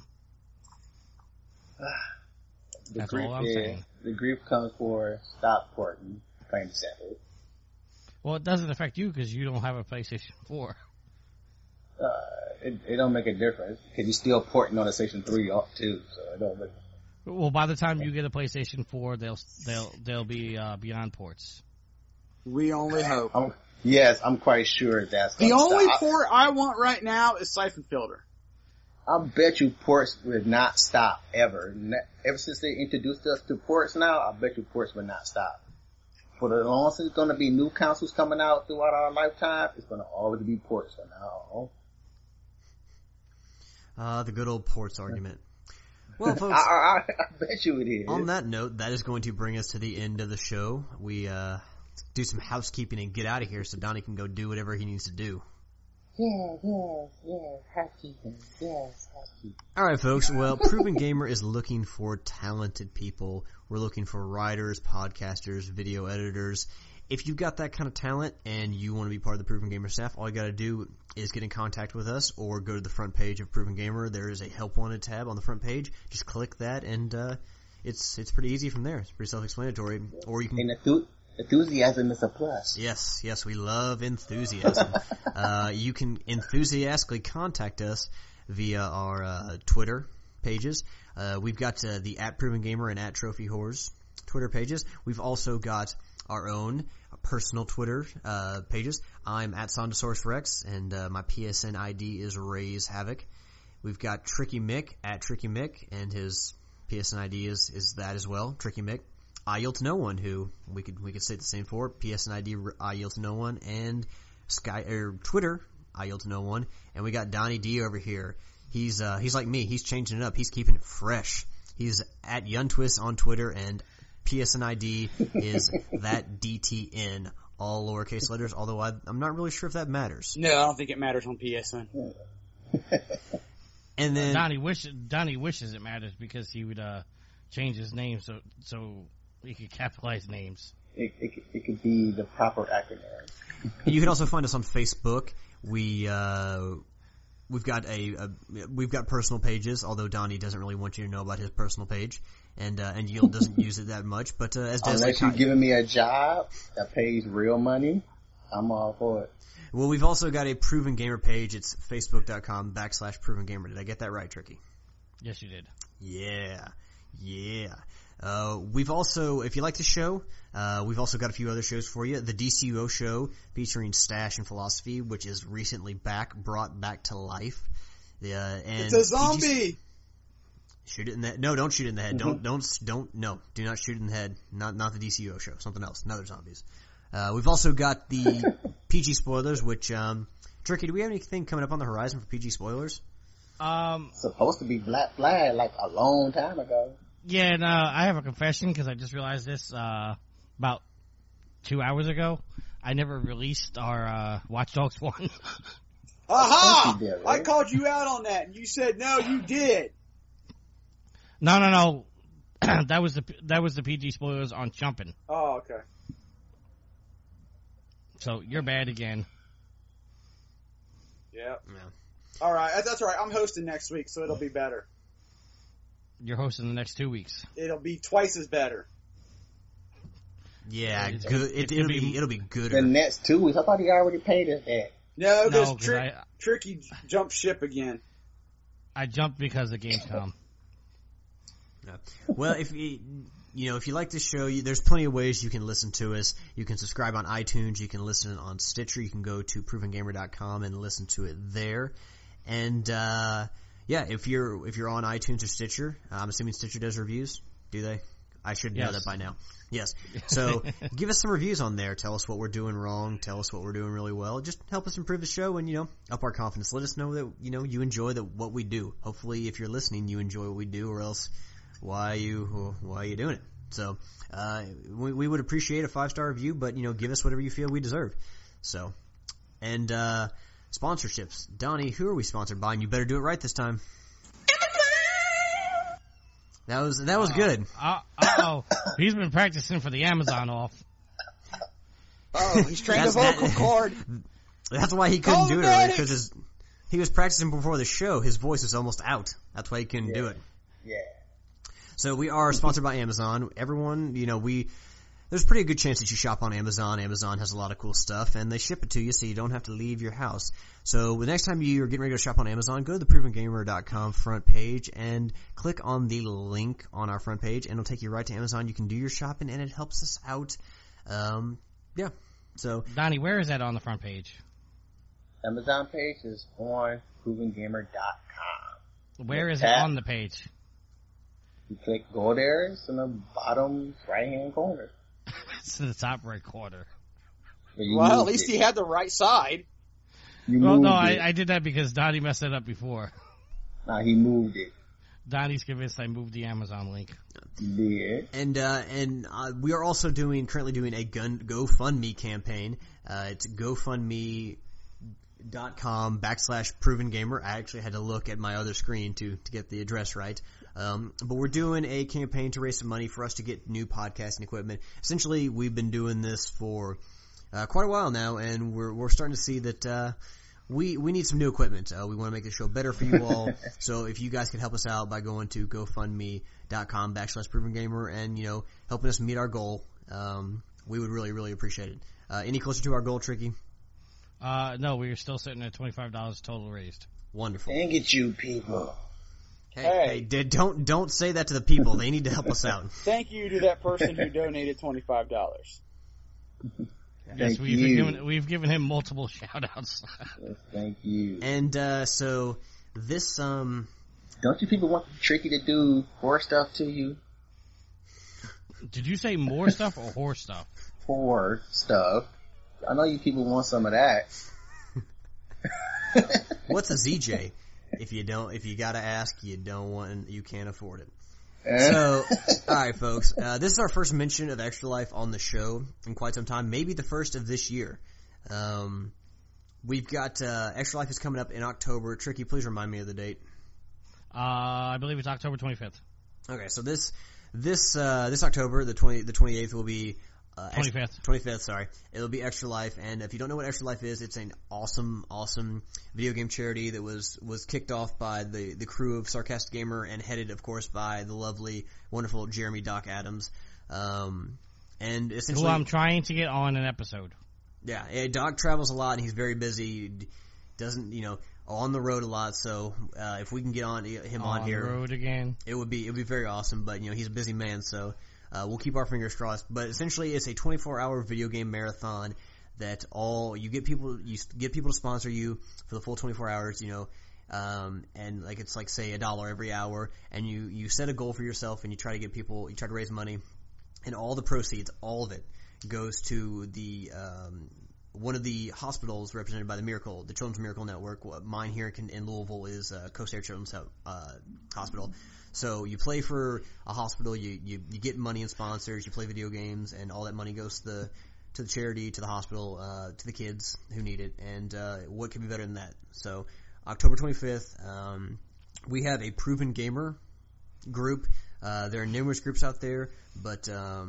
S3: The
S5: That's
S3: grief,
S5: all I'm
S3: yeah,
S5: saying.
S3: The grief comes for stop porting, plain and simple.
S5: Well, it doesn't affect you because you don't have a PlayStation four.
S3: Uh, it, it don't make a difference because you're still porting on the PlayStation three up too, so it don't make.
S5: Well, by the time you get a PlayStation four, they'll they'll they'll be uh, beyond ports.
S6: We only hope.
S3: I'm, yes, I'm quite sure that's
S6: The
S3: gonna
S6: only
S3: stop.
S6: port I want right now is Siphon Filter.
S3: I bet you ports would not stop ever. Ne- Ever since they introduced us to ports now, I bet you ports would not stop. For the longest it's going to be new consoles coming out throughout our lifetime, it's going to always be ports for now.
S4: Uh, the good old ports argument. Well,
S3: I,
S4: folks,
S3: I, I bet you it is.
S4: on that note, that is going to bring us to the end of the show. We uh, do some housekeeping and get out of here so Donnie can go do whatever he needs to do.
S3: Yeah, yes, yes, housekeeping, yes, housekeeping.
S4: Alright folks, well, Proven Gamer is looking for talented people. We're looking for writers, podcasters, video editors. If you've got that kind of talent and you want to be part of the Proven Gamer staff, all you gotta do is get in contact with us or go to the front page of Proven Gamer. There is a Help Wanted tab on the front page. Just click that and uh, it's it's pretty easy from there. It's pretty self-explanatory. Or you can...
S3: And enthu- enthusiasm is a plus.
S4: Yes, yes, we love enthusiasm. uh, you can enthusiastically contact us via our uh, Twitter pages. Uh, we've got uh, the at Proven Gamer and at Trophy Whores Twitter pages. We've also got our own personal Twitter uh, pages. I'm at Sondosaurus Rex, and uh, my P S N I D is Raise Havoc. We've got Tricky Mick at Tricky Mick, and his P S N I D is, is that as well, Tricky Mick. I Yield to No One, who we could we could say the same for. P S N I D I Yield to No One, and Sky or Twitter I Yield to No One, and we got Donnie D over here. He's uh he's like me. He's changing it up. He's keeping it fresh. He's at Yuntwist on Twitter, and P S N I D is that D T N, all lowercase letters. Although I, I'm not really sure if that matters.
S6: No, I don't think it matters on P S N.
S4: And then
S5: Donnie wish Donnie wishes it matters because he would uh, change his name so so he could capitalize names.
S3: It, it, it could be the proper acronym.
S4: you can also find us on Facebook. We uh we've got a, a we've got personal pages. Although Donnie doesn't really want you to know about his personal page, and uh, and Yield doesn't use it that much. But uh, as Des
S3: Unless you're giving me a job that pays real money, I'm all for it.
S4: Well, we've also got a Proven Gamer page. It's facebook.com backslash Proven Gamer. Did I get that right, Tricky?
S5: Yes, you did.
S4: Yeah. Yeah. Uh, we've also, if you like the show, uh, we've also got a few other shows for you. The D C U O show featuring Stash and Philosophy, which is recently back, brought back to life. Uh, and
S6: It's a zombie!
S4: P G... Shoot it in the head. No, don't shoot it in the head. Don't, don't, don't, no. Do not shoot it in the head. Not, not the D C U O show. Something else. Another zombies. Uh, we've also got the P G spoilers, which, um, Tricky, do we have anything coming up on the horizon for P G spoilers?
S5: Um,
S3: Supposed to be Black Flag like a long time ago.
S5: yeah, and, uh, I have a confession because I just realized this, uh, about two hours ago. I never released our, uh, Watch Dogs one.
S6: Aha!
S3: you did,
S6: I
S3: right?
S6: called you out on that, and you said no, you did.
S5: no, no, no. that was the, that was the P G spoilers on Jumpin'.
S6: Oh, okay.
S5: So you're bad again.
S6: Yep.
S4: Yeah.
S6: All right, that's, that's all right. I'm hosting next week, so it'll be better.
S5: You're hosting the next two weeks.
S6: It'll be twice as better.
S4: Yeah,
S5: It-
S4: good.
S5: it
S4: It,
S5: could
S4: it'll be,
S5: be-
S4: it'll be
S3: The
S4: gooder.
S3: next two weeks. I thought he already paid us that.
S6: No, because
S5: No, 'cause
S6: Tri-
S5: I-
S6: Tricky jumped ship again.
S5: I jumped because of Gamescom.
S4: Yeah. Well, if you, you know, if you like this show, you, there's plenty of ways you can listen to us. You can subscribe on iTunes. You can listen on Stitcher. You can go to proven gamer dot com and listen to it there. And, uh, yeah, if you're, if you're on iTunes or Stitcher, I'm assuming Stitcher does reviews. Do they? I should know
S5: Yes.
S4: that by now. Yes. So give us some reviews on there. Tell us what we're doing wrong. Tell us what we're doing really well. Just help us improve the show and, you know, up our confidence. Let us know that, you know, you enjoy the, what we do. Hopefully, if you're listening, you enjoy what we do, or else why are you, why are you doing it? So, uh, we, we would appreciate a five-star review, but, you know, give us whatever you feel we deserve. So, and, uh, sponsorships. Donnie, who are we sponsored by? And you better do it right this time. That was, that was good.
S5: Uh oh. He's been practicing for the Amazon off.
S6: Oh, he's trained a
S4: That's-
S6: vocal
S4: that-
S6: cord.
S4: That's why he couldn't
S6: Call
S4: do
S6: the
S4: it earlier,
S6: medics!
S4: because his, he was practicing before the show. His voice was almost out. That's why he couldn't do it.
S3: Yeah.
S4: So we are sponsored by Amazon. Everyone, you know, we, there's a pretty good chance that you shop on Amazon. Amazon has a lot of cool stuff, and they ship it to you so you don't have to leave your house. So the next time you're getting ready to shop on Amazon, go to the proven gamer dot com front page and click on the link on our front page, and it'll take you right to Amazon. You can do your shopping, and it helps us out. Um, yeah. So,
S5: Donnie, where is that on the front page?
S3: Amazon page is on proven gamer dot com.
S5: Where is it
S3: Tap.
S5: on the page?
S3: You click go there, it's in the bottom right hand corner.
S5: It's in the top right corner.
S3: But you
S6: Well, at
S3: moved
S6: least
S3: it.
S6: he had the right side.
S3: You
S5: Well,
S3: moved
S5: no,
S3: it.
S5: I, I did that because Donnie messed it up before.
S3: Nah, he moved it.
S5: Donnie's convinced I moved the Amazon link.
S3: He did.
S4: and, uh, and, uh, we are also doing, currently doing a gun, GoFundMe campaign. Uh, it's GoFundMe dot com backslash proven gamer. I actually had to look at my other screen to, to get the address right. Um, but we're doing a campaign to raise some money for us to get new podcasting equipment. Essentially, we've been doing this for, uh, quite a while now, and we're, we're starting to see that, uh, we, we need some new equipment. Uh, we want to make the show better for you all. So if you guys could help us out by going to GoFundMe dot com backslash proven gamer and, you know, helping us meet our goal, um, we would really, really appreciate it. Uh, any closer to our goal, Tricky?
S5: Uh, no, we are still sitting at twenty-five dollars total raised.
S4: Wonderful.
S3: Dang it, you people.
S4: Hey,
S6: Hey.
S4: hey, d- don't, don't say that to the people. They need to help us out.
S6: Thank you to that person who donated twenty-five dollars.
S5: Yes,
S3: Thank
S5: we've
S3: you.
S5: given we've given him multiple shout outs.
S3: Yes, thank you.
S4: And, uh, so, this, um,
S3: Don't you people want Tricky to do horror stuff to you?
S5: Did you say more stuff or horse stuff?
S3: Horror stuff. I know you people want some of that.
S4: what's a Z J? If you don't, if you gotta ask, you don't want, you can't afford it.
S3: Eh?
S4: So, alright folks, uh, this is our first mention of Extra Life on the show in quite some time, maybe the first of this year. Um, we've got, uh, Extra Life is coming up in October. Tricky, please remind me of the date.
S5: Uh, I believe it's October twenty-fifth.
S4: Okay, so this, this, uh, this October, the twenty, the twenty-eighth will be, uh,
S5: twenty-fifth.
S4: twenty-fifth, sorry. It'll be Extra Life, and if you don't know what Extra Life is, it's an awesome, awesome video game charity that was, was kicked off by the, the crew of Sarcastic Gamer and headed, of course, by the lovely, wonderful Jeremy Doc Adams. Um, and essentially,
S5: Who I'm trying to get on an episode.
S4: yeah, eh, Doc travels a lot and he's very busy, doesn't, you know, on the road a lot, so, uh, if we can get on him on,
S5: on
S4: here.
S5: the road again.
S4: It would be, it would be very awesome, but, you know, he's a busy man, so, uh, we'll keep our fingers crossed. But essentially, it's a twenty-four hour video game marathon that all, you get people, you get people to sponsor you for the full twenty-four hours, you know, um, and like, it's like, say, a dollar every hour, and you, you set a goal for yourself, and you try to get people, you try to raise money, and all the proceeds, all of it, goes to the, um, one of the hospitals represented by the Miracle, the Children's Miracle Network. Mine here in, in Louisville is uh, Coast Air Children's uh, Hospital. So you play for a hospital, you, you you get money and sponsors, you play video games, and all that money goes to the to the charity, to the hospital, uh, to the kids who need it. And uh, what could be better than that? So October twenty-fifth, um, we have a Proven Gamer group. Uh, there are numerous groups out there, but um,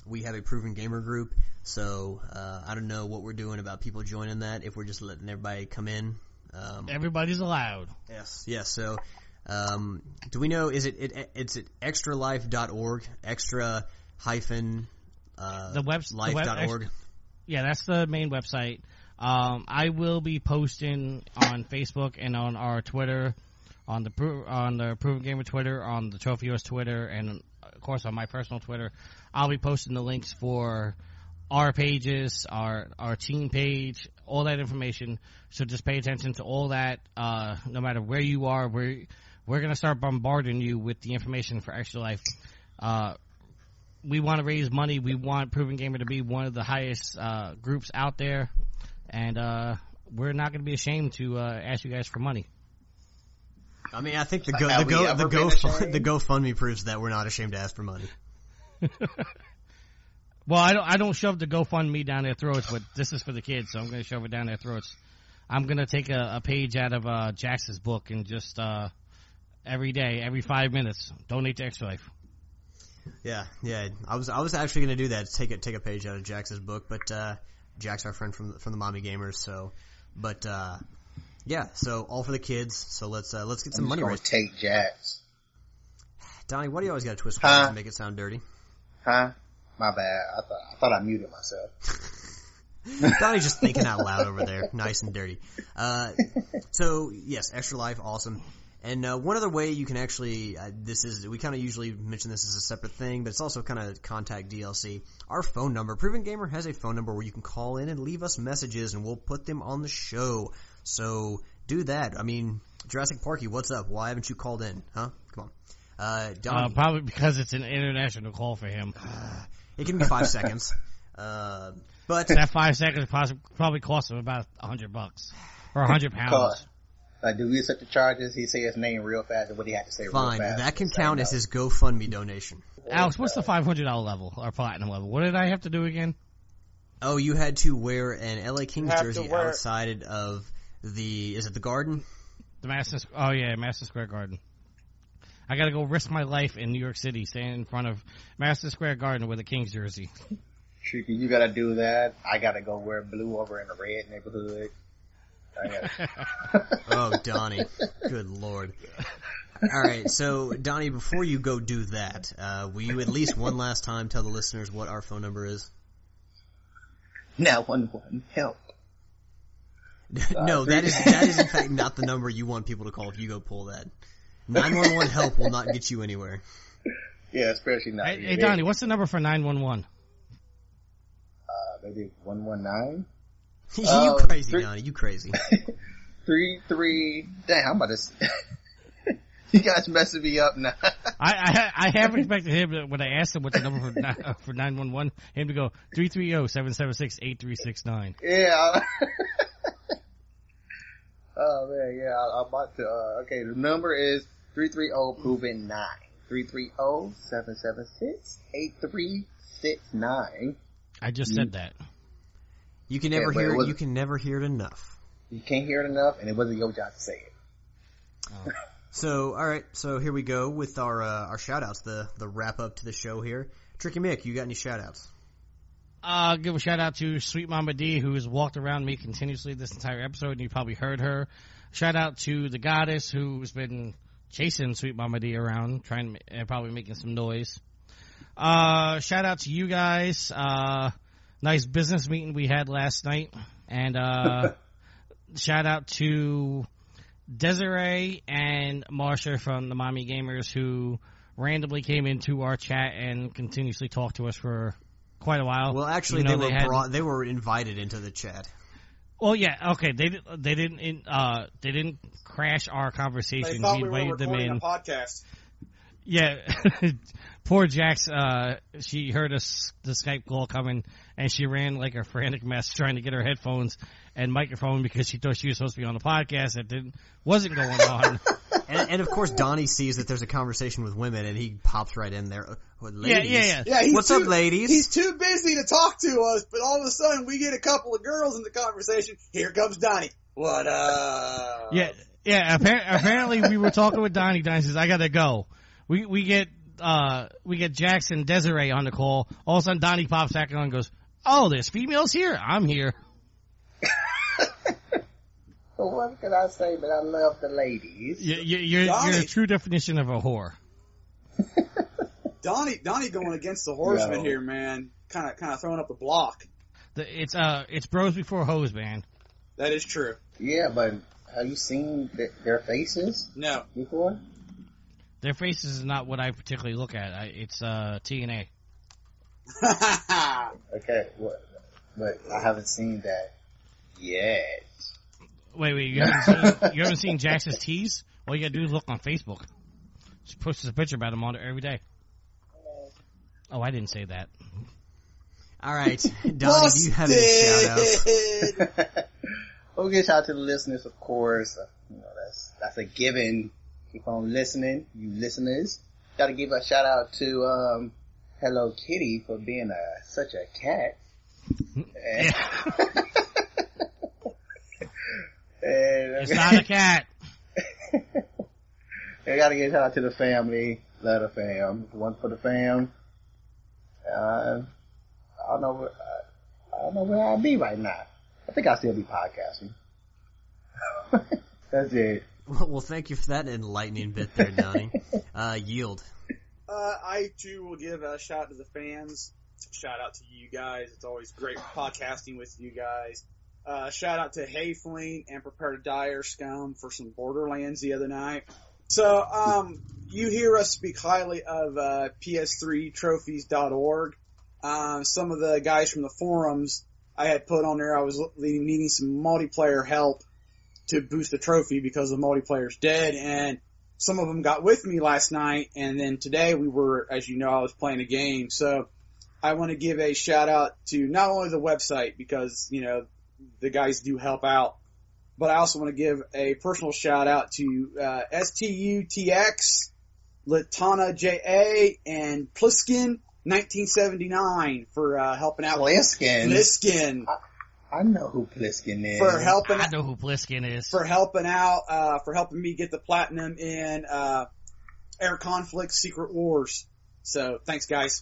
S4: we have a Proven Gamer group, so uh, I don't know what we're doing about people joining that, if we're just letting everybody come in. Um,
S5: Everybody's allowed.
S4: yes, yes, so um, do we know, is it, it it's at extra life dot org, extra hyphen uh,
S5: The webs- the
S4: life
S5: web-
S4: dot org?
S5: Yeah, that's the main website. Um, I will be posting on Facebook and on our Twitter, on the Pro- on the Proven Gamer Twitter, on the Trophy U S Twitter, and of course on my personal Twitter. I'll be posting the links for our pages, our our team page, all that information. So just pay attention to all that. Uh, no matter where you are, we're we're gonna start bombarding you with the information for Extra Life. Uh, we want to raise money. We want Proven Gamer to be one of the highest uh, groups out there. And, uh, we're not going to be ashamed to, uh, ask you guys for money.
S4: I mean, I think the go,
S3: Have
S4: the
S3: we
S4: go,
S3: ever
S4: the
S3: been
S4: go,
S3: ashamed?
S4: the GoFundMe proves that we're not ashamed to ask for money.
S5: Well, I don't, I don't shove the GoFundMe down their throats, but this is for the kids, so I'm going to shove it down their throats. I'm going to take a, a page out of, uh, Jax's book and just, uh, every day, every five minutes, donate to Extra Life.
S4: Yeah, yeah. I was I was actually going to do that, take a take a page out of Jax's book, but uh, Jack's our friend from from the Mommy Gamers, so. But uh, yeah, so all for the kids. So let's uh, let's get some
S3: I'm
S4: money
S3: just
S4: raised.
S3: gonna take Jax.
S4: Donnie, why do you always got to twist
S3: Huh?
S4: words and make it sound dirty?
S3: Huh? My bad. I thought I thought I muted myself.
S4: Donnie's just thinking out loud over there, nice and dirty. Uh, so yes, Extra Life, awesome. And uh, one other way you can actually, uh, this is, we kind of usually mention this as a separate thing, but it's also kind of contact D L C. Our phone number, Proven Gamer has a phone number where you can call in and leave us messages, and we'll put them on the show. So do that. I mean, Jurassic Parky, what's up? Why haven't you called in? Huh? Come on. Uh, Donnie.
S5: Uh, probably because it's an international call for him.
S4: It can be five seconds. Uh, but
S5: That five seconds possi- probably cost him about a hundred bucks. Or a hundred pounds.
S3: Cause, like, do we accept the charges? He say his name real fast, and what he had to say
S4: fine,
S3: real fast.
S4: that can
S3: Say
S4: count
S3: no.
S4: as his GoFundMe donation.
S5: Alex, what's the five hundred dollars level, or platinum level? What did I have to do again?
S4: Oh, you had to wear an L A Kings
S6: have to
S4: jersey
S6: wear-
S4: outside of the, is it the Garden?
S5: The Madison, oh yeah, Madison Square Garden. I gotta go risk my life in New York City, standing in front of Madison Square Garden with a Kings jersey.
S3: Tricky, you gotta do that. I gotta go wear blue over in the red neighborhood. I gotta...
S4: Oh, Donnie. Good Lord. Alright, so, Donnie, before you go do that, uh, will you at least one last time tell the listeners what our phone number is?
S3: nine one one, help.
S4: No, that is, that is in fact not the number you want people to call if you go pull that. nine one one help will not get you anywhere.
S3: Yeah, especially not.
S5: Hey, hey Donnie, what's the number for nine one one?
S3: Uh, maybe one one nine?
S4: You
S3: Um,
S4: crazy,
S3: three-
S4: Donnie, you crazy.
S3: Three, three, damn, I'm about to, s- you guys messing me up now.
S5: I, I I have expected him to, when I asked him what the number for ni- uh, for nine one one, him to go three three zero seven seven six eight three six nine.
S3: Yeah. Oh man, yeah, I, I'm about to, uh, okay, the number is three three zero proven nine. three three zero seven seven six eight three six nine.
S5: I just said that.
S4: You can never
S3: Yeah, but
S4: hear
S3: it
S4: it,
S3: was-
S4: you can never hear it enough.
S3: You can't hear it enough, and it wasn't your job to say it.
S5: Oh.
S4: So, alright, so here we go with our, uh, our shout outs, the, the wrap up to the show here. Tricky Mick, you got any shout outs?
S5: Uh, give a shout out to Sweet Mama D, who has walked around me continuously this entire episode, and you probably heard her. Shout out to the Goddess, who's been chasing Sweet Mama D around, trying to, and probably making some noise. Uh, shout out to you guys. Uh, nice business meeting we had last night. And, uh, shout out to Desiree and Marsha from the Mommy Gamers, who randomly came into our chat and continuously talked to us for quite a while.
S4: Well, actually,
S5: even
S4: they
S5: though
S4: were
S5: hadn't-
S4: brought, they were invited into the chat.
S5: Well, yeah, okay. They did, they didn't in, uh they didn't crash our
S6: They
S5: conversation.
S6: thought
S5: We
S6: we were
S5: invited them
S6: recording
S5: in.
S6: a podcast.
S5: Yeah, poor Jax. Uh, she heard us the Skype call coming, and she ran like a frantic mess trying to get her headphones and microphone because she thought she was supposed to be on the podcast. That didn't wasn't going on.
S4: And, and of course, Donnie sees that there's a conversation with women, and he pops right in there. Uh, ladies.
S5: Yeah, yeah, yeah.
S6: Yeah, he's
S4: What's
S6: too,
S4: up, ladies?
S6: He's too busy to talk to us, but all of a sudden we get a couple of girls in the conversation. Here comes Donnie. What up?
S5: Yeah, yeah. Appar- apparently, we were talking with Donnie. Donnie says, "I gotta go." We we get uh, we get Jackson Desiree on the call. All of a sudden, Donnie pops back on and goes, "Oh, there's females here. I'm here."
S3: So what can I say? But I love the ladies.
S5: You, you, you're
S6: Donnie.
S5: you're a true definition of a whore.
S6: Donnie, Donnie going against the horseman
S3: Yo.
S6: here, man. Kind of, kind of throwing up the block.
S5: The, it's uh, it's bros before hoes, man.
S6: That is true.
S3: Yeah, but have you seen th- their faces
S6: No.
S3: before?
S5: Their faces is not what I particularly look at. I, it's uh, T N A.
S3: Okay, what? But I haven't seen that yet.
S5: Wait, wait, you haven't seen you haven't seen Jackson's tees? All you gotta do is look on Facebook. She posts a picture about him on there every day. Oh, I didn't say that.
S4: All right, Donnie, do you have any shout outs?
S3: We'll get shout out to the listeners, of course. Uh, you know, that's that's a given. Keep on listening, you listeners. Got to give a shout out to um, Hello Kitty for being a such a cat. And, and,
S5: It's not a cat.
S3: I got to give a shout out to the family. Love the fam. One for the fam. Uh, I don't know where, I, I don't know where I'll be right now. I think I'll still be podcasting. That's it.
S4: Well, well, thank you for that enlightening bit there, Donnie. Uh, yield.
S6: Uh, I too will give a shout out to the fans. Shout out to you guys. It's always great podcasting with you guys. Uh, shout out to Hayfling and Prepare to Die or Scum for some Borderlands the other night. So, um, you hear us speak highly of, uh, P S three trophies dot org. Um, some of the guys from the forums I had put on there, I was needing some multiplayer help to boost the trophy because the multiplayer's dead, and some of them got with me last night, and then today we were, as you know, I was playing a game. So I want to give a shout out to not only the website because, you know, the guys do help out, but I also want to give a personal shout out to uh, S T U T X, Latana J A, and Pliskin nineteen seventy-nine for uh, helping out.
S3: Pliskin?
S6: Pliskin.
S3: I know who Pliskin is.
S6: For helping
S5: I know who Pliskin is.
S6: for helping out, uh, for helping me get the platinum in, uh, Air Conflict Secret Wars. So, thanks guys.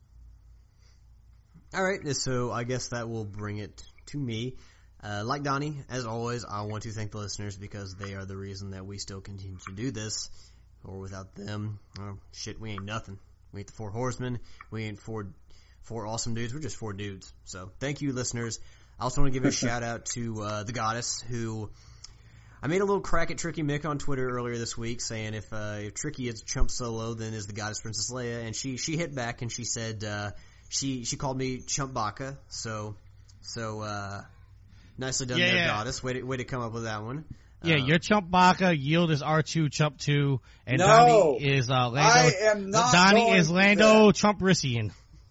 S4: Alright, so I guess that will bring it to me. Uh, like Donnie, as always, I want to thank the listeners because they are the reason that we still continue to do this. Or without them, oh, shit, we ain't nothing. We ain't the four horsemen. We ain't four, four awesome dudes. We're just four dudes. So, thank you, listeners. I also want to give a shout out to uh, the Goddess, who I made a little crack at Tricky Mick on Twitter earlier this week, saying if uh, if Tricky is Chump Solo, then is the Goddess Princess Leia, and she she hit back and she said uh, she she called me Chump Baka, so so uh, nicely done
S5: Yeah,
S4: there,
S5: yeah.
S4: Goddess. Way to, way to come up with that one.
S5: Yeah,
S4: Uh,
S5: you're Chump Baka, Yield is R two, Chump two, and
S6: No.
S5: Donnie is uh, Lando.
S6: I am not
S5: Donnie
S6: going
S5: is
S6: to
S5: Lando
S6: that.
S5: Trump-Rissian.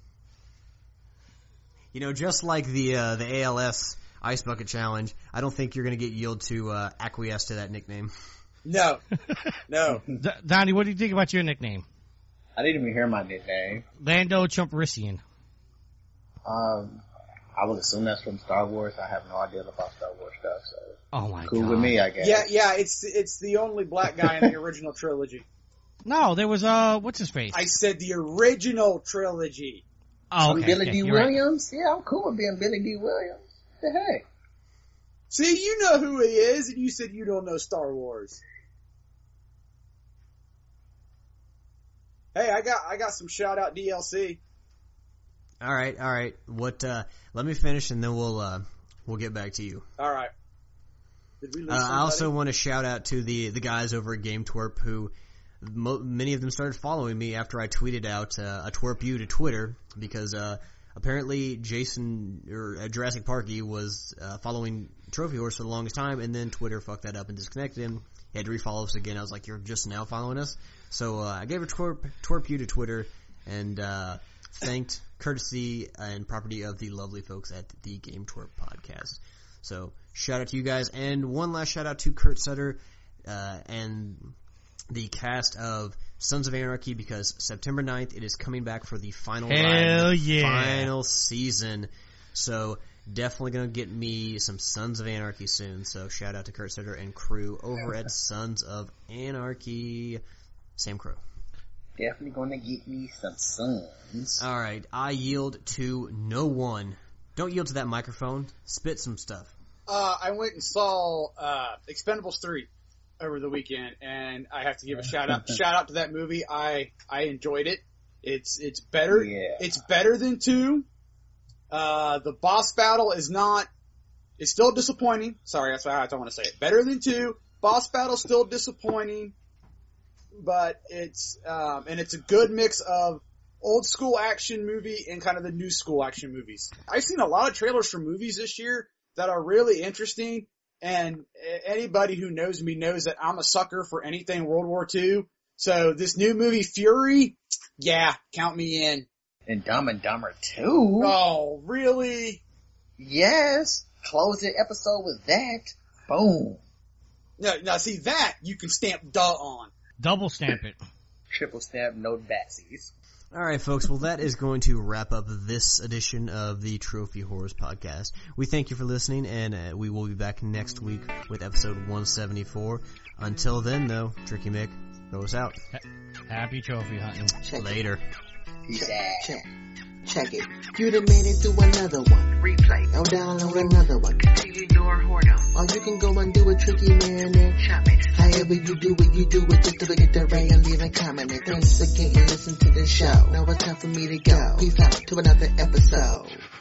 S4: You know, just like the uh, the A L S Ice Bucket Challenge, I don't think you're going to get Yield to uh, acquiesce to that nickname.
S6: No. No.
S5: D- Donnie, what do you think about your nickname?
S3: I didn't even hear my nickname.
S5: Lando Trump-Rissian.
S3: Um, I would assume that's from Star Wars. I have no idea about Star Wars stuff, so
S5: Oh my
S3: cool
S5: god.
S3: with me, I guess.
S6: Yeah, yeah, it's, it's the only black guy in the original trilogy.
S5: No, there was, uh, what's his face?
S6: I said the original trilogy.
S5: oh,
S3: I'm
S5: okay.
S3: Billy
S5: okay,
S3: D.
S5: you're right.
S3: Williams? Yeah, I'm cool with being Billy D. Williams. The heck?
S6: See, you know who he is, and you said you don't know Star Wars. Hey, I got, I got some shout out D L C.
S4: All right, all right. What? Uh, let me finish, and then we'll uh, we'll get back to you.
S6: Alright. Did we lose
S4: Uh, I
S6: somebody?
S4: also want to shout out to the the guys over at Game Twerp who mo- many of them started following me after I tweeted out uh, a twerp you to Twitter because uh, apparently Jason or uh, Jurassic Parky was uh, following Trophy Horse for the longest time, and then Twitter fucked that up and disconnected him. He had to refollow us again. I was like, "You're just now following us," so uh, I gave a twerp twerp you to Twitter and uh, thanked courtesy and property of the lovely folks at the Game Twerp podcast. So shout out to you guys, and one last shout out to Kurt Sutter uh, and the cast of Sons of Anarchy because September ninth it is coming back for the final
S5: Hell
S4: ride,
S5: yeah.
S4: final season. So definitely gonna get me some Sons of Anarchy soon. So shout out to Kurt Sutter and crew over at Sons of Anarchy. Sam Crow.
S3: Definitely gonna get me some Suns.
S4: All right, I yield to no one. Don't yield to that microphone. Spit some stuff.
S6: Uh, I went and saw uh, Expendables three over the weekend, and I have to give a shout out shout out to that movie. I I enjoyed it. It's it's better.
S3: Yeah.
S6: It's better than two. Uh, the boss battle is not. It's still disappointing. Sorry, that's why I don't want to say it. Better than two. Boss battle still disappointing, but it's um, and it's a good mix of old school action movie and kind of the new school action movies. I've seen a lot of trailers for movies this year that are really interesting, and anybody who knows me knows that I'm a sucker for anything World War Two. So this new movie, Fury, yeah, count me in.
S3: And Dumb and Dumber two?
S6: Oh, really?
S3: Yes. Close the episode with that. Boom.
S6: Now, now see that you can stamp duh on.
S5: Double stamp it.
S3: Triple stamp, no batsies.
S4: All right, folks. Well, that is going to wrap up this edition of the Trophy Horrors podcast. We thank you for listening, and uh, we will be back next week with episode one seventy-four. Until then, though, Tricky Mick, throw us out.
S5: Happy trophy hunting.
S2: Check
S3: Later.
S2: Peace out. Check. Check it. You done made it to another one. Replay. Or download another one. Continue your whoredom. Or you can go and do a Tricky Man and chop it. However you do it, you do it. Just to get the ray and leave a comment. And once again, listen to the show. Now it's time for me to go. Peace out to another episode.